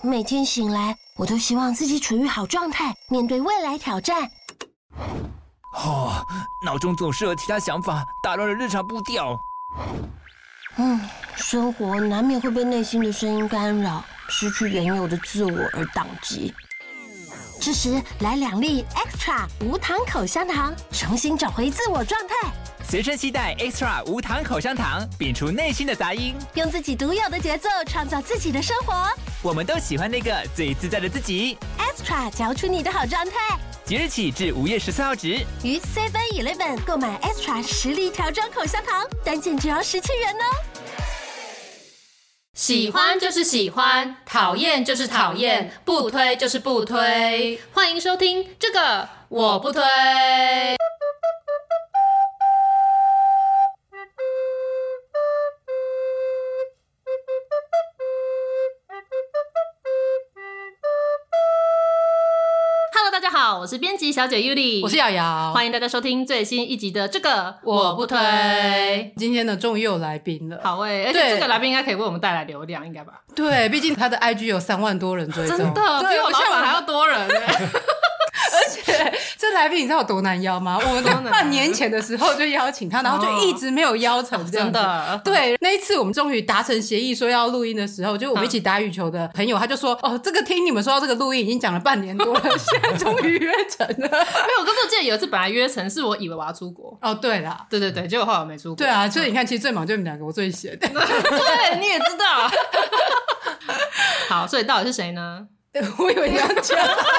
每天醒来，我都希望自己处于好状态，面对未来挑战。 脑中总是有其他想法，打乱了日常步调。 生活难免会被内心的声音干扰，失去原有的自我而宕机。这时来2粒 Extra 无糖口香糖，重新找回自我状态。 随身携带 Extra 无糖口香糖，摒除内心的杂音， 用自己独有的节奏创造自己的生活。 我们都喜欢那个最自在的自己。 Extra 嚼出你的好状态。 即日起至5月14号止， 于 7-Eleven 购买 Extra 10粒条装口香糖，单件只要17元哦。 喜欢就是喜欢，讨厌就是讨厌，不推就是不推。欢迎收听这个我不推。大家好，我是编辑小姐 Yuli， 我是瑶瑶， 欢迎大家收听最新一集的这个我不推。 今天呢，终于又有来宾了， 好而且这个来宾应该可以为我们带来流量，应该吧？ 对，毕竟他的 IG 有3万多人追踪， 真的比我老板还要多人而且这来宾你知道有多难邀吗？我们在半年前的时候就邀请他，然后就一直没有邀成这样子。真的，对，那一次我们终于达成协议说要录音的时候，就我们一起打羽球的朋友，他就说：“哦，这个听你们说到这个录音已经讲了半年多了，现在终于约成了。”没有，我跟我记得有一次本来约成是我以为我要出国。 哦，对啦， 对，结果后来我没出国。 对啊，所以你看，其实最忙就你们2个，我最闲。 对，你也知道。好，所以到底是谁呢？ 我以为你要讲。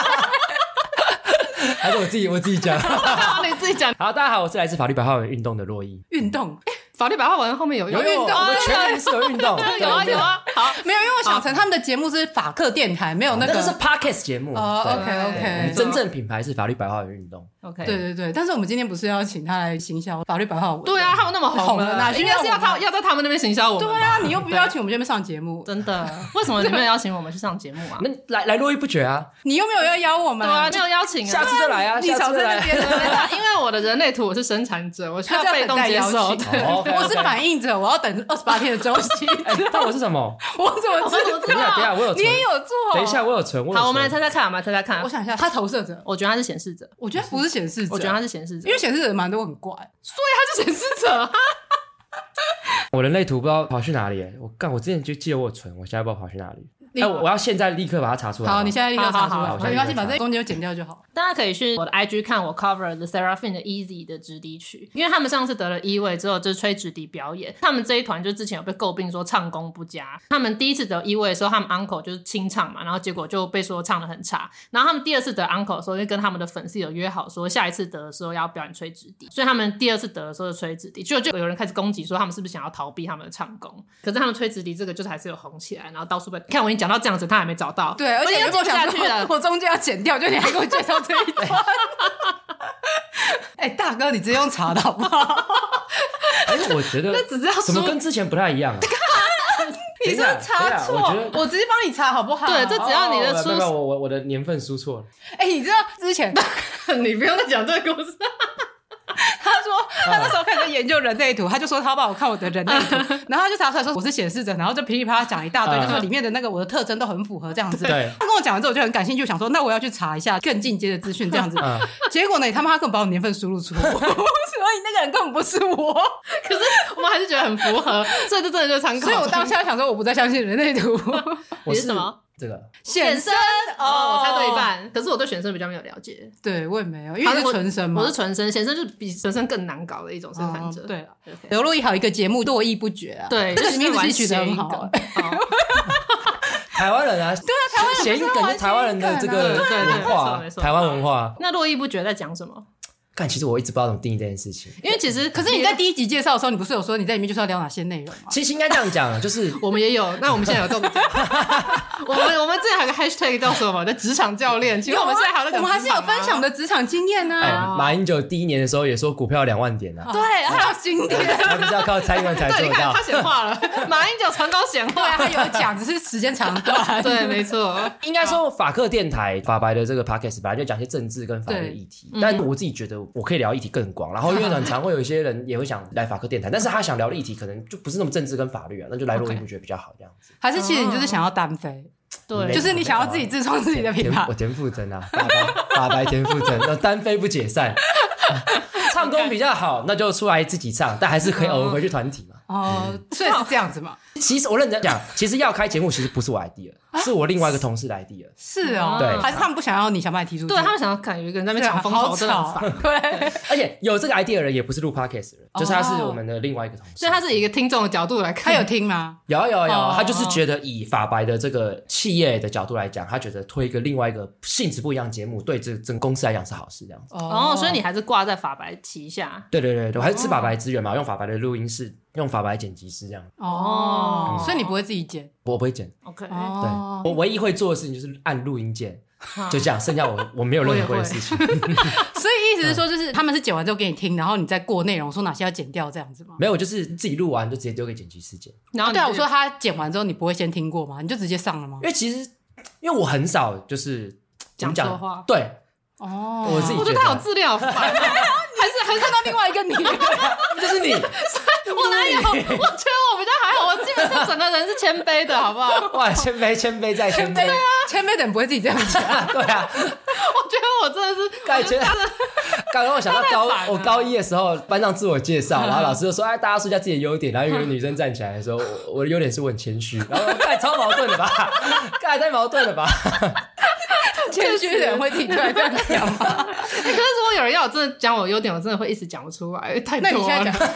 还是我自己讲。 你自己讲。 好，大家好，我是来自法律白话文运动的洛毅。 运动， 法律白话文后面有运动， 我们全名是有运动。 有啊。好， 没有，因为我想成他们的节目是法客电台，没有那个是 Podcast 节目。 OK， 我们真正品牌是法律白话文运动。 OK， 对，但是我们今天不是要请他来行销法律白话文？ 对啊，他们那么红了，哪应该是要在他们那边行销我们。 对啊，你又不邀请我们这边上节目， 真的？为什么你没有邀请我们去上节目啊？ 那来络绎不绝啊！ 你又没有要邀我们？ 对啊，没有邀请啊， 下次就来啊！ 你少在那边， 因为我的人类图我是生产者，我需要被动接受。 我是反应者，我要等28天的周期。 但我是什么？ 我怎么知道？ 等一下，我有存， 你也有做。 等一下，我有存。 好，我们来猜猜看， 我想一下，他投射者， 我觉得他是显示者， 我觉得不是显示者， 我觉得他是显示者， 因为显示者蛮多很怪， 所以他是显示者。 我人类图不知道跑去哪里我之前就记得我有存，我现在不知道跑去哪里。我要现在立刻把它查出来。 好，你现在立刻查出来，没关系，把这中间就剪掉就好。 大家可以去我的 IG 看我 cover The Seraphim 的 Easy 的直笛曲，因为他们上次得了1位之后就是吹直笛表演。他们这一团就之前有被诟病说唱功不佳，他们第一次得1位的时候，他们 uncle 就是清唱嘛，然后结果就被说唱得很差。然后他们第2次得 uncle 的时候，就跟他们的粉丝有约好说下一次得的时候要表演吹直笛，所以他们第2次得的时候就吹直笛，就有人开始攻击说他们是不是想要逃避他们的唱功。可是他们吹直笛这个就是还是有红起来，然后到处被看我已经讲到这样子，他还没找到。 对，而且又接不下去了， 我中间要剪掉，就你还给我介绍这一段。大哥，你直接用查的好不好？ 我觉得那只是要怎么跟之前不太一样啊？ 你是查错，我直接帮你查好不好？ 对，这只要你的出， 我的年份输错了。 你知道之前你不用再讲这个故事。 他说他那时候开始研究人类图，他就说他帮我看我的人类图，然后他就查出来说我是显示者，然后就噼里啪啦讲一大堆，就说里面的那个我的特征都很符合这样子。 对， 他跟我讲完之后我就很感兴趣，想说那我要去查一下更进阶的资讯这样子。结果呢，他根本把我年份输入错，所以那个人根本不是我。 可是我们还是觉得很符合，所以这真的就是参考。 所以我当下想说我不再相信人类图。 你是什么？ 这个显生哦，我猜对一半，可是我对显生比较没有了解。 对，我也没有，因为是纯生嘛。 我是纯生，显生就是比纯生更难搞的一种生产者。 对了，刘若英还有一个节目络绎不绝啊， 对， 这个名字是取得很好。 台湾人啊，对啊，台湾人谐音梗是台湾人的这个文化，台湾文化。 那络绎不绝在讲什么？ 但其实我一直不知道怎么定义这件事情， 因为其实可是你在第1集介绍的时候，你不是有说你在里面就是要聊哪些内容吗？ 其实应该这样讲，就是我们也有，那我们现在有动作。我们之前还有个 hashtag 叫什么？叫职场教练。其实我们现在还有那个， 我们还是有分享的职场经验呢。 马英九第1年的时候也说股票2万点啊， 对，还有经典， 他不是要靠蔡英文才做到。 对，你看他显化了，马英九传高显化， 他有讲，只是时间长短。 对，没错。 应该说法客电台法白的这个 podcast 本来就讲一些政治跟法律的议题，但我自己觉得我可以聊议题更广，然后因为很常会有一些人也会想来法客电台，但是他想聊的议题可能就不是那么政治跟法律啊，那就来络绎不绝比较好这样子。 还是其实你就是想要单飞？ 对， 就是你想要自己自创自己的品牌。 我田馥甄啊，法白田馥甄，单飞不解散。唱功比较好，那就出来自己唱，但还是可以偶尔回去团体嘛。 所以是这样子嘛。 其实我认真讲，其实要开节目其实不是我 idea，是我另外一个同事的 idea。 是哦， 对， 还是他们不想要你想把你踢出去？ 对，他们想要看有一个人在那边抢风头，真的很烦。 对， 而且有这个 idea 的人也不是录 podcast 的人，就是他是我们的另外一个同事， 所以他是以一个听众的角度来看。 他有听吗？ 有，他就是觉得以法白的这个企业的角度来讲，他觉得推一个另外一个性质不一样的节目，对这整个公司来讲是好事，这样子。 所以你还是挂在法白旗下。 对，我还是吃法白资源嘛，用法白的录音室，用法白剪辑师这样。 所以你不会自己剪？ 我不会剪。 OK， 对，我唯一会做的事情就是按录音键，就这样，剩下我没有任何的事情。 所以意思是说，就是他们是剪完之后给你听，然后你再过内容，说哪些要剪掉这样子吗？ 没有，我就是自己录完就直接丢给剪辑师剪。 然后对啊，我说他剪完之后你不会先听过吗？你就直接上了吗？ 因为我很少就是讲错话。 对，我自己觉得他有质量，好烦。 还看到另外一个你， 就是你。 我哪有？我觉得我比较还好，我基本上整个人是谦卑的，好不好？ 哇，谦卑再谦卑， 谦卑的人不会自己这样讲。 对啊， 我觉得我真的是， 刚刚我想到我高一的时候，班上自我介绍，然后老师就说：“哎，大家说一下自己的优点。”然后有个女生站起来的时候，我的优点是我很谦虚，然后刚才超矛盾的吧？刚才太矛盾了吧？ 谦虚的人会提出来这样讲吗？ 可是如果有人要我真的讲我优点，我真的会一时讲不出来，太多了。 那你现在讲，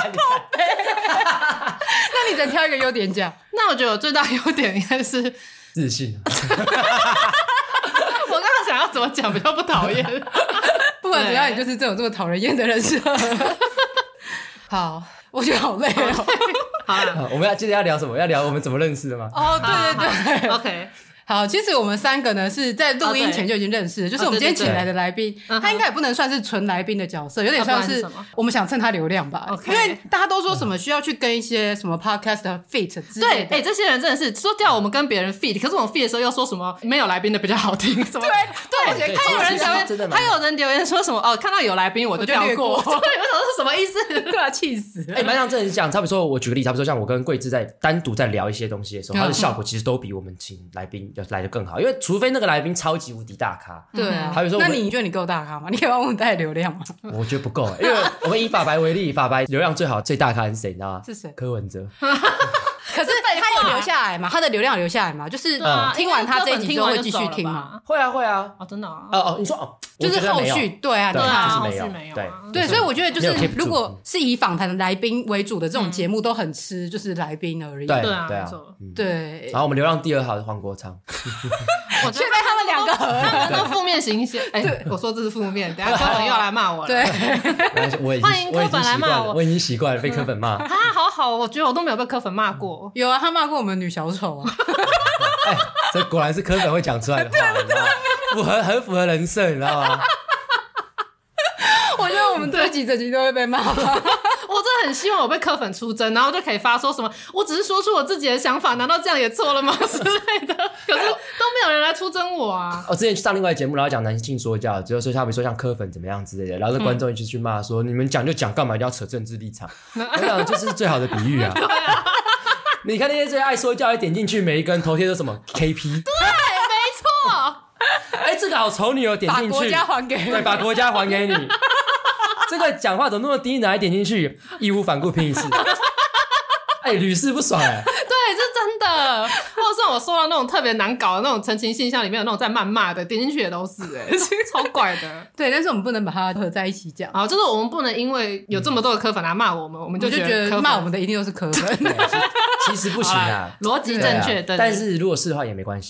那你只能挑一个优点讲。 那我觉得我最大优点应该是自信。 我刚刚想要怎么讲比较不讨厌， 不管怎样，你就是这种这么讨人厌的人设。好，我觉得好累哦。 好， 我们接着要聊什么？要聊我们怎么认识的吗？ 对 ，OK。 好，其实我们三个呢是在录音前就已经认识了，就是我们今天请来的来宾，他应该也不能算是纯来宾的角色，有点像是我们想蹭他流量吧，因为大家都说什么需要去跟一些什么 podcast fit 之类的。 对，这些人真的是说叫我们跟别人 fit， 可是我们 fit 的时候又说什么没有来宾的比较好听，什么对，还有人留言，还有人留言说什么看到有来宾我就跳过，对，我想说是什么意思？ 对啊，气死！ 蛮像真的是这样，差不多说，我举个例子，差不多说像我跟桂枝在单独在聊一些东西的时候，它的效果其实都比我们请来宾要来的更好，因为除非那个来宾超级无敌大咖， 对啊， 还有说那你觉得你够大咖吗？你可以帮我们带流量吗？ 我觉得不够，因为我们以法白为例，法白流量最好最大咖是谁？你知道吗？ 是谁？ 柯文哲。 可是他有留下来吗？他的流量留下来吗？就是听完他这一集之后会继续听吗？ 会啊， 真的你说就是后续对啊， 就是没有， 对，所以我觉得就是如果是以访谈的来宾为主的这种节目，都很吃就是来宾而已。 对啊， 对。然后我们流量第2好是黄国昌， 我却被他们两个合了， 他们都负面形象。我说这是负面，等一下柯粉又要来骂我了。 对， 欢迎柯粉来骂我， 我已经习惯了被柯粉骂。 好，我觉得我都没有被柯粉骂过。 有啊，他骂过我们女小丑啊。 这果然是柯粉会讲出来的话，你知道吗？很符合人设，你知道吗？ 我觉得我们这几集都会被骂。 我真的很希望我被柯粉出征，然后就可以发说什么我只是说出我自己的想法，难道这样也错了吗之类的。可是都没有人来出征我啊。 我之前去上另外一个节目，然后讲男性说教，只有说他比如说像柯粉怎么样之类的，然后那观众一直去骂说你们讲就讲，干嘛一定要扯政治立场？我想这是最好的比喻啊。你看那些最爱说教，点进去每一个人头贴都什么 KP， 对， 没错。 这个好丑女哦，点进去， 把国家还给你， 对，把国家还给你。这个讲话怎么那么低呢？还点进去，义无反顾拼一次，屡试不爽哎。 对，这真的。或者是我收到那种特别难搞的那种陈情信箱里面有那种在谩骂的，点进去也都是超怪的。 对，但是我们不能把它合在一起讲。 好，就是我们不能因为有这么多的柯粉来骂我们，我们就觉得骂我们的一定都是柯粉。 其实不行啊， 逻辑正确。对， 但是如果是的话也没关系。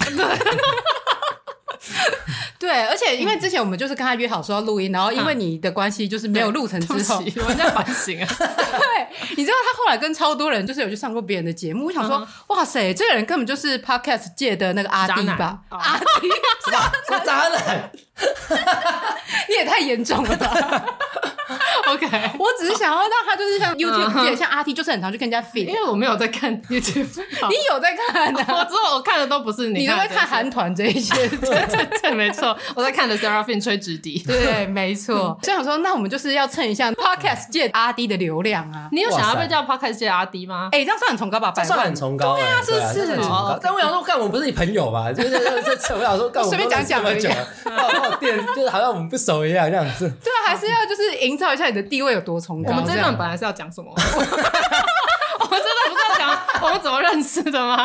对，而且因为之前我们就是跟他约好说要录音，然后因为你的关系就是没有录成之后， 我们在反省啊。 对，你知道他后来跟超多人就是有去上过别人的节目，我想说，哇塞，这个人根本就是 podcast 界的那个阿弟吧？阿弟， 说渣男， 你也太严重了吧？ OK， 我只是想要让他就是像 YouTube 像阿 T 就是很常去跟人家 fit， 因为我没有在看 YouTube， 你有在看啊？ 我知道我看的都不是你都在看韩团这一些， 对，没错，我在看的 Seraphine 吹直笛， 对，没错。所以想说，那我们就是要蹭一下 Podcast 界阿 D 的流量啊。 你有想要被叫 Podcast 界阿 D 吗？ 这样算很崇高吧？ 这算很崇高，对啊， 是不是？ 但我想说，干我们不是你朋友吧？就是我想说，干我们随便讲讲而已， 把我电就是好像我们不熟一样这样子。 对啊，还是要就是营造一下你的地位有多崇高。 我们这段本来是要讲什么？我们这段不是要讲我们怎么认识的吗？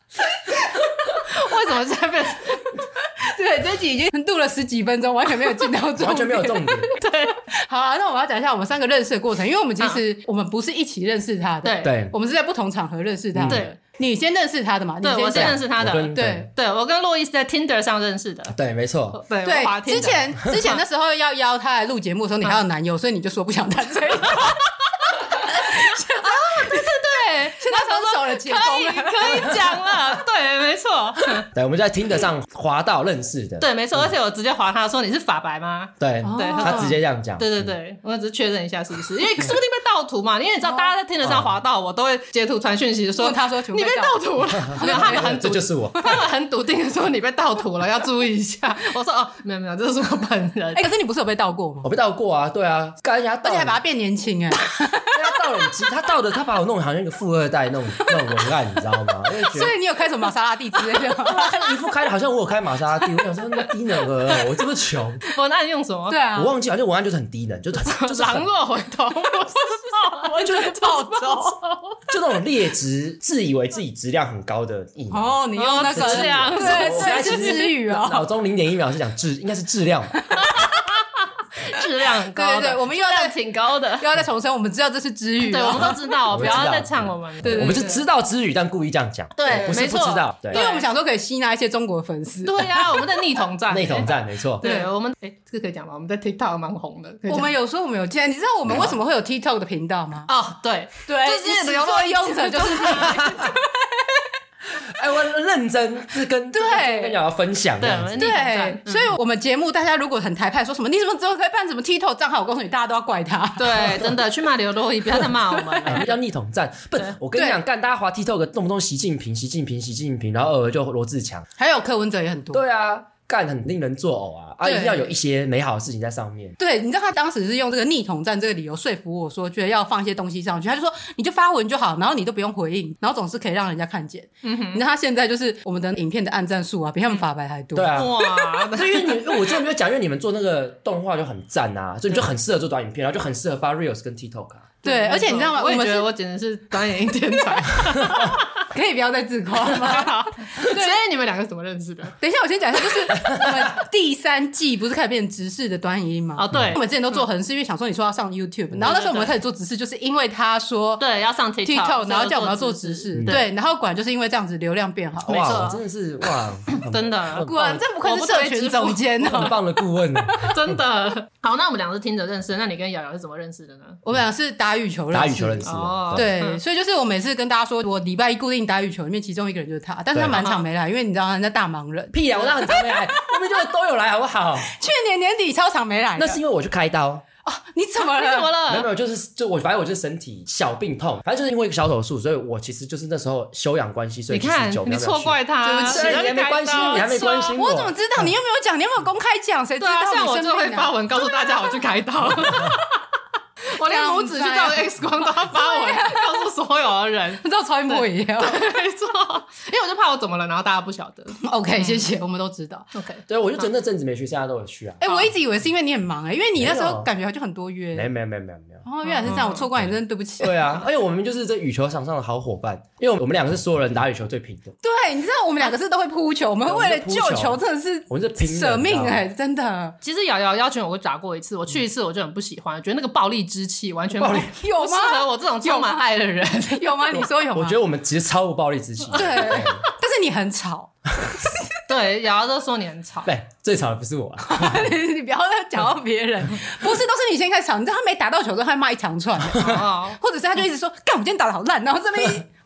为什么现在变？ 对，这集已经录了10几分钟，完全没有进到重点， 完全没有重点。 对，好啊，那我要讲一下我们3个认识的过程，因为我们其实我们不是一起认识他的， 对， 我们是在不同场合认识他的。 对， 你先认识他的嘛？ 对，我先认识他的。 对， 我跟洛伊是在 Tinder 上认识的。 对，没错。 对， 之前那时候要邀他来录节目的时候，你还有男友，所以你就说不想谈这个。现在分手了，解封了， 可以讲了。对，没错。 对，我们在Tinder上滑到认识的。 对，没错。而且我直接滑他说：“你是法白吗？” 对，他直接这样讲。 对，我只是确认一下是不是，因为说不定被盗图嘛。因为你知道，大家在Tinder上滑到，我都会截图传讯息说：“ 他说你被盗图了。”他们很这就是我， 他们很笃定的说你被盗图了，要注意一下。我说：“哦，没有，这是我本人。” 可是你不是有被盗过吗？ 我被盗过啊，对啊，而且还把他变年轻他把我弄得好像一个富二代那种文案，你知道吗？ 所以你有开什么玛莎拉蒂之类的吗？ 一副开的好像我有开玛莎拉蒂，我想说那低能儿，我这么穷。 文案用什么？ 对啊， 我忘记了，就文案就是很低能，就是狼若回头，我就是暴走，就那种劣质，自以为自己质量很高的艺名。 哦，你用那个质量， 对，是质语哦。 脑中0.1秒是讲应该是质量。 质量很高的， 对，我们又要挺高的， 又要再重申，我们知道这是知语， 对，我们都知道，不要再呛我们。 对，我们是知道知语，但故意这样讲， 对， 不是不知道，对， 因为我们想说可以吸纳一些中国粉丝。 对呀，我们在逆统战， 内统战没错。 对，我们这个可以讲吗？我们在 TikTok 蛮红的， 我们有说我们有见，你知道我们为什么会有 TikTok 的频道吗？ 哦，对， 就是流落用者就是你。 我认真是跟瑶瑶分享这样子， 对，所以我们节目大家如果很台派说什么你怎么只有可以办什么 TikTok 账号，我告诉你大家都要怪他。 对，真的去骂刘若英，不要再骂我们， 叫逆统战。不，我跟你讲，干大家滑 TikTok 动不动习近平，然后偶尔就罗志强， 还有柯文哲也很多。 对啊。干很令人作呕啊！一定要有一些美好的事情在上面。 对，你知道他当时是用这个逆统战这个理由说服我说，觉得要放一些东西上去。他就说你就发文就好，然后你都不用回应，然后总是可以让人家看见。你知道他现在就是我们的影片的按赞数啊，比他们法白还多。 对啊， 哇！ 因为我真的没有讲，因为你们做那个动画就很赞啊，所以你就很适合做短影片，然后就很适合发 Reels 跟 TikTok 啊。 对，而且你知道吗？ 我也觉得我简直是短影音天才。 可以不要再自夸吗？ 所以你们两个怎么认识的？ 等一下，我先讲一下，就是我们第3季不是开始变成直视的短影音吗？ 哦，对， 我们之前都做横式，因为想说你说要上 YouTube，然后那时候我们开始做直视，就是因为他说对要上 TikTok， 然后叫我们要做直视，对，然后果然就是因为这样子流量变好， 没错， 真的是哇， 真的， 果然这不愧是社群总监很棒的顾问， 真的。好，那我们两个是听着认识，那你跟瑶瑶是怎么认识的呢？ 我们俩是打羽球认识哦， 对，所以就是我每次跟大家说我礼拜一固定打羽球，里面其中一个人就是他，但是他蛮常没来，因为你知道人家大忙人。 屁啊，我那很常没来，我们就都有来好不好？ 去年年底超常没来， 那是因为我去开刀。 哦，你怎么了？ 没有，反正我就是身体小病痛，反正就是因为一个小手术，所以我其实就是那时候休养关系，所以你看你错怪他， 对不起，你还没关心，你还没关心我怎么知道？你又没有讲，你有没有公开讲？谁知道？ 像我就会发文告诉大家我去开刀。我连拇指去照 X 光都要发文告诉所有的人， 你知道超音波一样， 没错，因为我就怕我怎么了，然后大家不晓得。 OK， 谢谢，我们都知道。 OK， 对，我就真的阵子没去，现在都有去啊。 我一直以为是因为你很忙因为你那时候感觉就很多约。 没有。 哦，原来是这样，我错怪你，真的对不起。 对啊，而且我们就是在羽球场上的好伙伴，因为我们两个是所有人打羽球最拼的。 对，你知道我们两个是都会扑球，我们会为了救球真的是我们是拼舍命真的。 其实瑶瑶邀请我打过一次，我去一次我就很不喜欢，觉得那个暴力之气完全不适合我这种充满爱的人。 有吗？你说有吗？ 我觉得我们其实超无暴力之气。 对，但是你很吵。 对，瑶瑶都说你很吵。 对，最吵的不是我你不要再讲到别人，不是，都是你先开始吵。你知道他没打到球之后，他骂一长串，或者是他就一直说：“干，我今天打得好烂。”然后这边我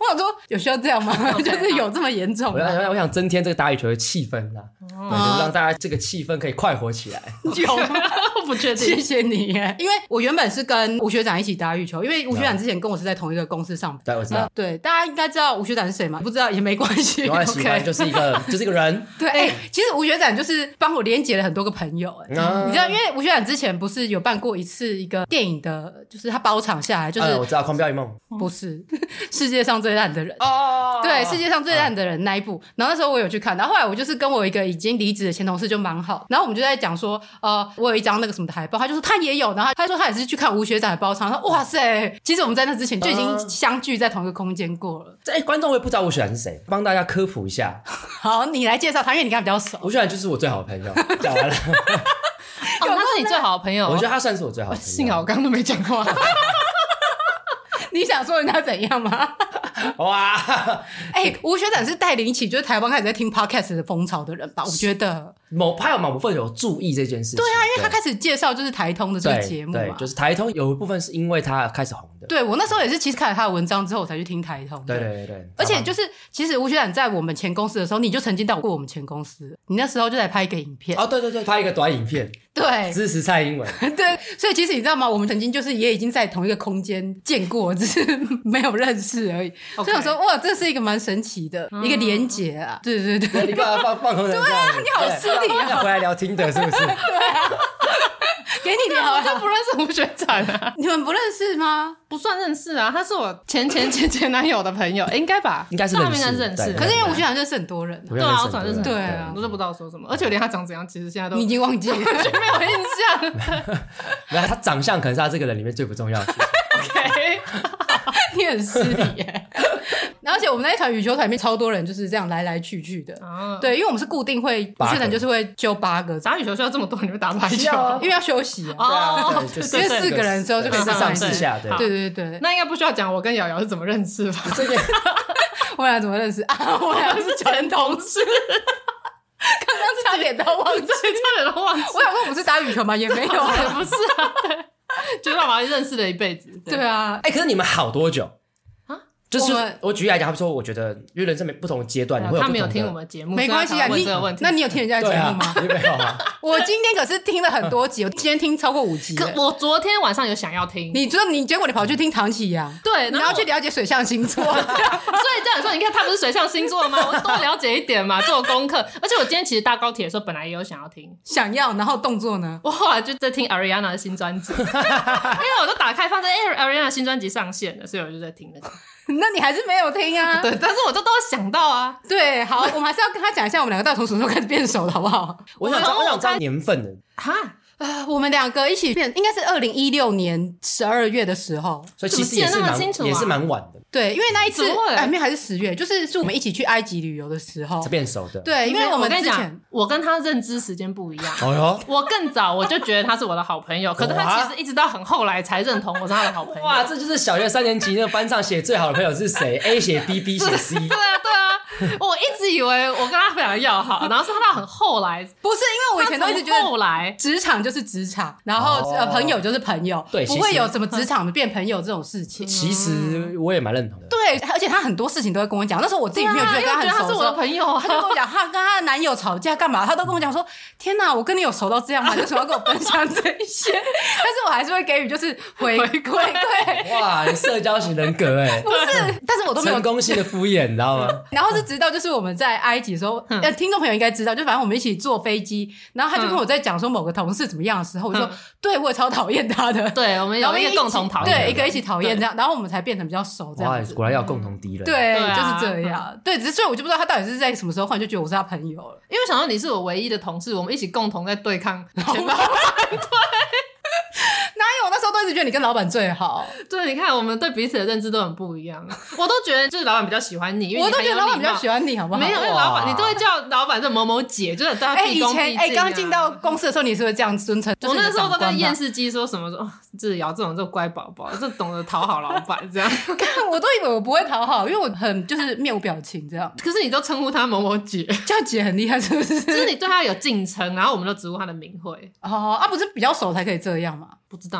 我想说有需要这样吗？就是有这么严重吗？ 我想增添这个打羽球的气氛啦，就是让大家这个气氛可以快活起来。 有吗？ 我不确定。 谢谢你耶，因为我原本是跟吴学长一起打羽球，因为吴学长之前跟我是在同一个公司上班。 对，我知道。 对，大家应该知道吴学长是谁吗？不知道也没关系， 没关系，反正就是一个人。 对，其实吴学长就是帮我连结了很多个朋友。你知道，因为吴学长之前不是有办过一次一个电影的，就是他包场下来，就是我知道《狂飙一梦》 不是世界上最烂的人对，世界上最烂的人那一部。然后那时候我有去看，然后后来我就是跟我一个已经离职的前同事就蛮好，然后我们就在讲说，我有一张那个什么的海报，他就说他也有，然后他说他也是去看吴学长的包场，他说哇塞，其实我们在那之前就已经相聚在同一个空间过了。 观众会不知道吴学长是谁，帮大家科普一下。 好，你来介绍他，因为你跟他比较熟。 吴学长就是我最好的朋友，讲完了。 他是你最好的朋友？ 我觉得他算是我最好的朋友。 幸好我刚刚都没讲话。 你想说人家怎样吗？ 哇！ 吴学长是带领起就是台湾开始在听 podcast 的风潮的人吧？我觉得他有某部分有注意这件事情。 对啊，因为他开始介绍就是台通的这个节目对，就是台通有一部分是因为他开始红的。 对，我那时候也是，其实看了他的文章之后我才去听台通。 对。 而且就是其实吴学长在我们前公司的时候，你就曾经到过我们前公司，你那时候就来拍一个影片。 对，拍一个短影片。 对， 支持蔡英文。 对，所以其实你知道吗？我们曾经就是也已经在同一个空间见过，只是没有认识而已。所以我说哇，这是一个蛮神奇的一个连结啊！对， 你干嘛放空人？ 对啊，你好失礼啊！ 要回来聊听的是不是？对啊，给你聊啊！ 我就不认识吴学长啊， 你们不认识吗？ 不算认识啊，他是我前男友的朋友，应该吧？ 应该是认识。 可是因为吴学长认识很多人， 对啊，我转认识， 对啊， 我都不知道说什么，而且我连他长怎样，其实现在都你已经忘记了， 没有印象。 没有，他长相可能是他这个人里面最不重要的事情。 OK， 你很失礼耶。而且我们那一团羽球团里面超多人就是这样来来去去的。对，因为我们是固定会吴学长就是会揪8个。 打羽球需要这么多人，你们打排球？ 因为要休息啊。 因为4个人的时候就可以上4下。 对。 那应该不需要讲我跟瑶瑶是怎么认识吧？ 我俩怎么认识啊？我俩是前同事。刚刚差点都忘记。我想说我们是打羽球吗？也没有， 也不是啊。就是我们认识了一辈子。 对啊。 可是你们好多久？就是我举例来讲，他们说，我觉得因为人生不同的阶段，你会有他没有听我们节目， 没关系啊。那你有听人家的节目吗？ 没有啊。 我今天可是听了很多集，我今天听超过5集。 可我昨天晚上有想要听， 结果你跑去听唐启阳， 对， 然后去了解水象星座。所以这样说，你看他不是水象星座吗？我多了解一点嘛，做功课。而且我今天其实搭高铁的时候，本来也有想要听， 然后动作呢？ 我后来就在听 Ariana 的新专辑，因为我都打开发现Ariana 新专辑上线了，所以我就在听那个。 那你还是没有听啊？ 对，但是我都有想到啊。 对，好，我们还是要跟他讲一下，我们两个到底从什么时候开始变熟的，好不好？ 我想知道年份的。 我们两个一起变，应该是2016年12月的时候， 所以其实也是蛮晚的。 对，因为那一次没有，还是10月，就是我们一起去埃及旅游的时候才变熟的。 对，因为我跟你讲，我跟他认知时间不一样。我更早我就觉得他是我的好朋友，可是他其实一直到很后来才认同我是他的好朋友。 哇，这就是小学3年级那个班上写最好的朋友是谁？A 写 B，B 写 C。 对啊，我一直以为我跟他非常的要好，然后是他到很后来， 不是因为我以前都一直觉得后来职场就是职场，然后朋友就是朋友， 对， 不会有什么职场变朋友这种事情。 其实我也蛮认同的。 对，而且他很多事情都会跟我讲。那时候我自己没有觉得跟他很熟， 他是我的朋友， 他就跟我讲他跟他的男友吵架干嘛，他都跟我讲说：“天哪，我跟你有熟到这样吗？为什么要跟我分享这一些？”但是我还是会给予就是回馈。 哇，你社交型人格哎， 不是，但是我都没有成功性的敷衍，你知道吗？ 然后是直到就是我们在埃及的时候，听众朋友应该知道，就反正我们一起坐飞机，然后他就跟我在讲说某个同事怎么样的时候，我就说：“对，我也超讨厌他的。” 对，我们有一个共同讨厌， 对，一个一起讨厌这样，然后我们才变成比较熟这样子。 果然要有共同敌人。 对，就是这样。对，只是所以我就不知道他到底是在什么时候忽然就觉得我是他朋友了， 因为想到你是我唯一的同事，我们一起共同在对抗前老板。对。 哪有？那时候都一直觉得你跟老板最好。 对，你看我们对彼此的认知都很不一样。我都觉得就是老板比较喜欢你，因为我都觉得老板比较喜欢你，好不好？ 没有，因为老板你都会叫老板这某某姐，就是大家毕恭毕敬。 刚进到公司的时候，你是会这样尊称？ 我那时候都跟验视机说什么说，志尧这种乖宝宝，这懂得讨好老板这样。 我都以为我不会讨好，因为我很就是面无表情这样。 可是你都称呼他某某姐， 叫姐很厉害，是不是？ 就是你对他有敬称，然后我们都直呼他的名讳。 不是比较熟才可以这样吗？ 不知道，我就觉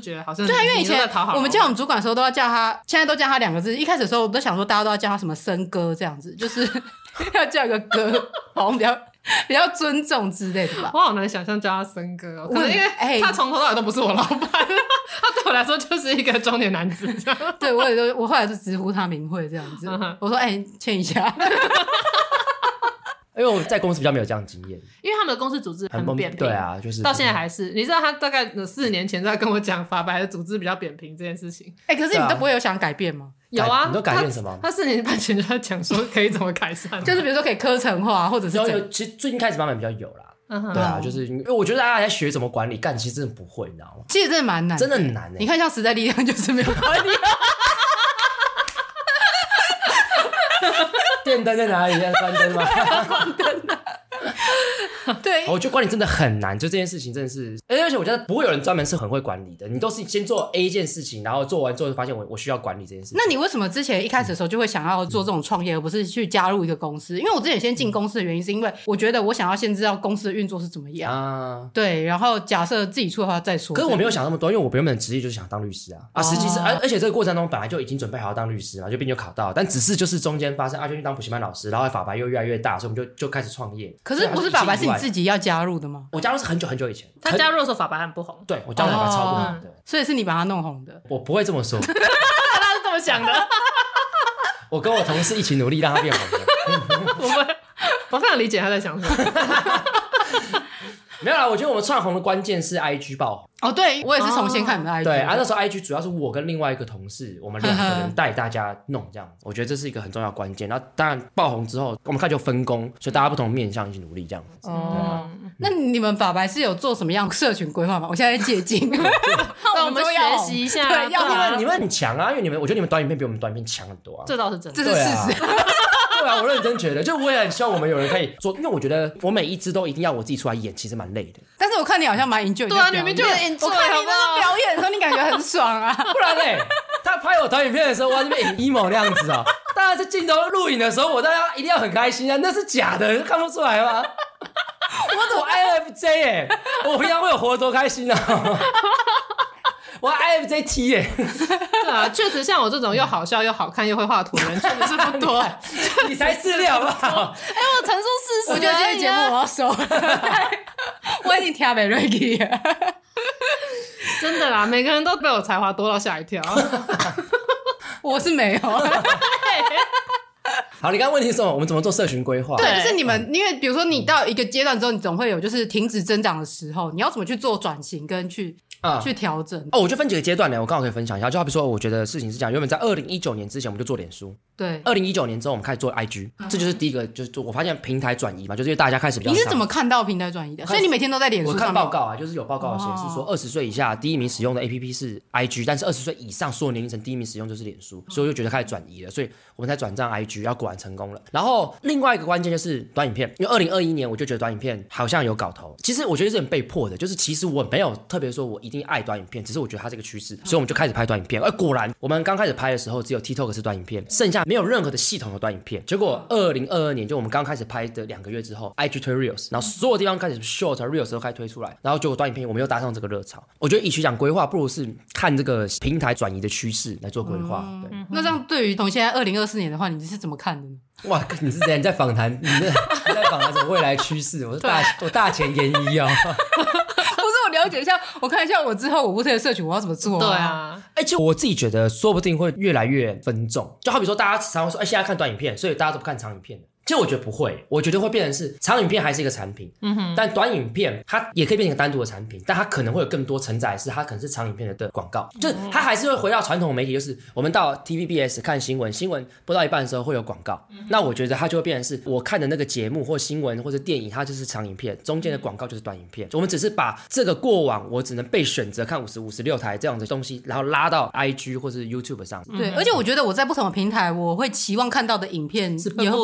觉得好像对啊，因为以前我们叫我们主主管的时候都要叫他，现在都叫他2个字。一开始的时候我都想说大家都要叫他什么森哥这样子，就是要叫一个哥，好像比较尊重之类的吧。 我好难想象叫他森哥哦，可能因为他从头到尾都不是我老板，他对我来说就是一个中年男子这样。 对，我后来就直呼他名讳这样子。我说签一下。 因为我在公司比较没有这样的经验， 因为他们的公司组织很扁平， 对啊，就是到现在还是。你知道他大概4年前在跟我讲法白的组织比较扁平这件事情。 可是你都不会有想改变吗？ 有啊， 你都改变什么？ 他4年半前就在讲说可以怎么改善， 就是比如说可以科程化，或者是其实最近开始慢慢比较有啦。对啊，就是因为我觉得大家在学怎么管理，干其实真的不会，你知道吗？ 其实真的蛮难的， 真的很难你看像时代力量就是没有管理。 电灯在哪里？在关灯吗？ 关灯的。对， 我觉得管理真的很难，就这件事情真的是，而且我觉得不会有人专门是很会管理的，你都是先做 A 件事情，然后做完之后发现我需要管理这件事情。 那你为什么之前一开始的时候就会想要做这种创业，而不是去加入一个公司？因为我之前先进公司的原因是因为我觉得我想要先知道公司的运作是怎么样啊，对，然后假设自己出的话再说。 可是我没有想那么多，因为我原本的职业就是想当律师啊，实际是而且这个过程中本来就已经准备好要当律师嘛，就并就考到，但只是就是中间发生就去当补习班老师，然后法白又越来越大，所以我们就开始创业。 可是不是法白是你自己要加入的吗？ 我加入是很久很久以前， 他加入的时候法白很不红。 对，我加入法白超不红的， 所以是你把他弄红的。 我不会这么说。 他是这么想的。 我跟我同事一起努力让他变红的。 我非常理解他在想什么。 没有啦，我觉得我们串红的关键是 IG 爆红。 哦，对，我也是从先看你的 IG。 对啊，那时候 IG 主要是我跟另外一个同事，我们2个人带大家弄这样，我觉得这是一个很重要的关键。然后当然爆红之后，我们开始就分工，所以大家不同面向一起努力这样子。 哦，那你们法白是有做什么样社群规划吗？我现在在借镜， 让我们学习一下。 对， 要你们很强啊，因为我觉得你们短影片比我们短影片强很多啊。 这倒是真的， 这是事实。 对啊，我认真觉得，就我也很希望我们有人可以做，因为我觉得我每一支都一定要我自己出来演，其实蛮累的。 但是我看你好像蛮 enjoy。对啊， 你们就 enjoy。 我看你那个表演的时候，你感觉很爽啊。 不然嘞，他拍我短影片的时候，我在那边演 emo 那样子哦。当然在镜头录影的时候，我大家一定要很开心啊，那是假的，看不出来吗？我 INFJ 我平常会有活得多开心啊。我 INFJ 耶。 对啊，确实像我这种又好笑又好看又会画图的人，确实是不多。 你才4料好不好？ 我陈述事实。 我觉得今天节目我要收了，我已经听不下去了。 真的啦，每个人都被我才华多到吓一跳。 我是没有。 好，你刚刚问题是什么？我们怎么做社群规划？ 对，就是你们，因为比如说你到一个阶段之后，你总会有就是停止增长的时候，你要怎么去做转型跟去调整？ 我就分几个阶段呢，我刚好可以分享一下。就好比说，我觉得事情是这样，原本在2019年之前我们就做脸书， 对 ，2019年之后我们开始做 IG，这就是第一个，就是我发现平台转移嘛，就是因为大家开始比较。 你是怎么看到平台转移的？所以你每天都在脸书上面。 我看报告啊，就是有报告显示说，20岁以下第一名使用的 APP 是 IG， 但是20岁以上所有年龄层第一名使用就是脸书，所以我就觉得开始转移了，所以我们才转战 IG， 要果然成功了。然后另外一个关键就是短影片，因为2021年我就觉得短影片好像有搞头，其实我觉得是很被迫的，就是其实我没有特别说我一定爱短影片，只是我觉得它是个趋势，所以我们就开始拍短影片。而果然我们刚开始拍的时候只有 TikTok 是短影片，剩下没有任何的系统的短影片。结果2022年就我们刚开始拍的2个月之后 ，IG 推 Reels， 然后所有地方开始 Short Reels 都开始推出来，然后结果短影片我们又搭上这个热潮。我觉得与其讲规划，不如是看这个平台转移的趋势来做规划。对， 那这样对于从现在2024年的话，你是怎么看的呢？ 哇，你是怎样？你在访谈？你在访谈什么未来趋势？我大前研一哦。 不是，我了解一下，我看一下我之后我不推的社群我要怎么做。 对啊， 其实我自己觉得说不定会越来越分众，就好比说大家常常说，现在看短影片，所以大家都不看长影片。其实我觉得不会，我觉得会变成是长影片还是一个产品，但短影片它也可以变成单独的产品，但它可能会有更多承载是它可能是长影片的广告，就是它还是会回到传统媒体，就是我们到 TVBS 看新闻播到一半的时候会有广告，那我觉得它就会变成是我看的那个节目或新闻或者电影，它就是长影片，中间的广告就是短影片，我们只是把这个过往我只能被选择看50、56台这样的东西，然后拉到 IG 或是 YouTube 上。 对，而且我觉得我在不同的平台，我会期望看到的影片是不太一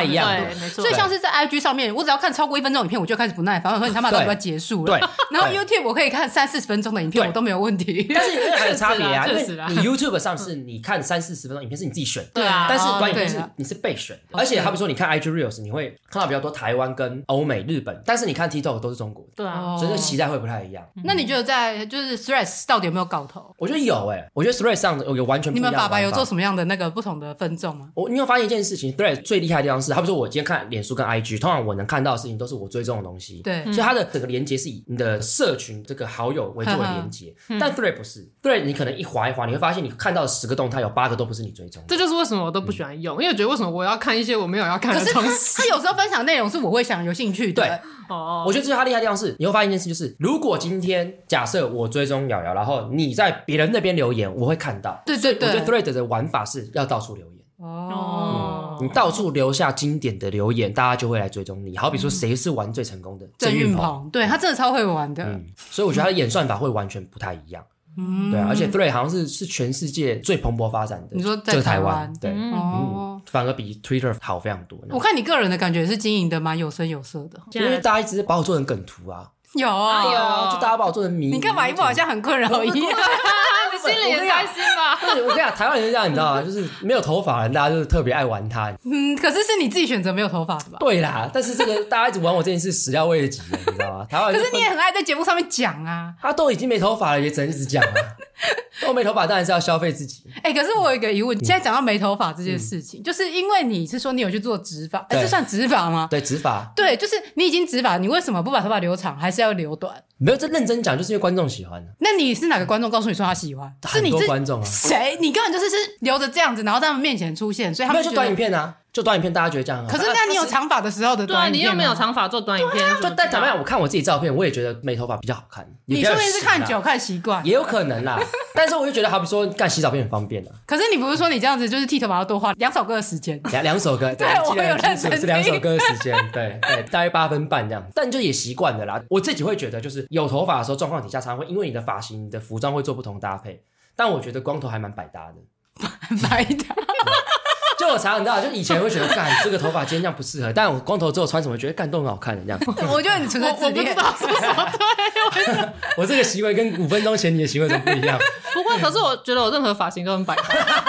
一样。 对，没错。 所以像是在 IG 上面，我只要看超过1分钟影片，我就开始不耐烦，我说你他妈到底要不要结束了？ 对。 然后 YouTube 我可以看30-40分钟的影片，我都没有问题。 但是因为还有差别啊，因为确实啦你 YouTube 上是你看30-40分钟影片是你自己选， 对啊但是短影片对啊是你是被选，而且好比说你看 IG Reels， 你会看到比较多台湾跟欧美、日本，但是你看 TikTok 都是中国的， 对啊， 所以这期待会不太一样。 那你觉得在就是 Threads 到底有没有搞头？ 我觉得有我觉得 Threads 上有完全不一样的玩法。 你们爸爸有做什么样的那个不同的分众吗？ 你有发现一件事情 ，Threads 最厉害的地方是，好比说我今天看脸书跟 IG， 通常我能看到的事情都是我追踪的东西， 对， 所以它的整个连接是以你的社群这个好友为作为连接，但 Threads 不是 ，Threads 你可能一滑一滑，你会发现你看到10个动态有8个都不是你追踪的。 这就是为什么我都不喜欢用，因为我觉得为什么我要看一些我没有要看的东西。 他有时候分享内容是我会想有兴趣的。 对， 哦， 我觉得这是他厉害的地方是，你会发现一件事，就是如果今天假设我追踪瑶瑶，然后你在别人那边留言，我会看到。 对对对， 我觉得 Threads 的玩法是要到处留言。 哦， 你到处留下经典的留言，大家就会来追踪你。好比说谁是玩最成功的郑运运鹏， 鹏，对他真的超会玩的。 所以我觉得他的演算法会完全不太一样。对啊，而且 Threads 好像是全世界最蓬勃发展的。 你说在这个台湾， 对，反而比 Twitter 好非常多。 我看你个人的感觉是经营的蛮有声有色的， 因为大家一直把我做成梗图啊， 有啊， 有就大家把我做成迷。 你干嘛一副好像很困扰一样？ 你心里很开心吧？ 我跟你讲，台湾人是这样，你知道吗？就是没有头发的人，大家就是特别爱玩他。 可是是你自己选择没有头发的吧？ 对啦，但是这个大家一直玩我这件事，始料未及，你知道吗？台湾人可是你也很爱在节目上面讲啊。 他都已经没头发了，也只能一直讲啊。都没头发，当然是要消费自己。 可是我有一个疑问，现在讲到没头发这件事情，就是因为你是说你有去做植发，这算植发吗？ 对，植发。 对，就是你已经植发，你为什么不把头发留长，还是要留短？ 没有，这认真讲，就是因为观众喜欢。 那你是哪个观众告诉你说他喜欢？是你很多观众啊。 谁？你根本就是留着这样子，然后在他们面前出现，所以他们就短影片啊。就短影片，大家觉得这样很好。 可是那你有长发的时候的短影片吗？ 对啊，你又没有长发做短影片， 就但坦白讲，我看我自己照片，我也觉得没头发比较好看。 你说不定是看久看习惯， 也有可能啦。但是我就觉得，好比说干洗澡片很方便啊。 可是你不是说你这样子就是剃头发要多花2首歌的时间？ 两首歌， 对，我有认真是2首歌的时间，对，大概8分半这样。但就也习惯了啦。我自己会觉得，就是有头发的时候状况底下，常常会因为你的发型、你的服装会做不同搭配。但我觉得光头还蛮百搭的， 百搭。 就我常常知道，就以前会觉得干这个头发今天这样不适合，但我光头之后穿什么觉得干都很好看的这样。 我觉得你纯粹自恋， 我不知道是什么对。 我这个行为跟5分钟前你的行为都不一样。 不会，可是我觉得我任何发型都很百搭。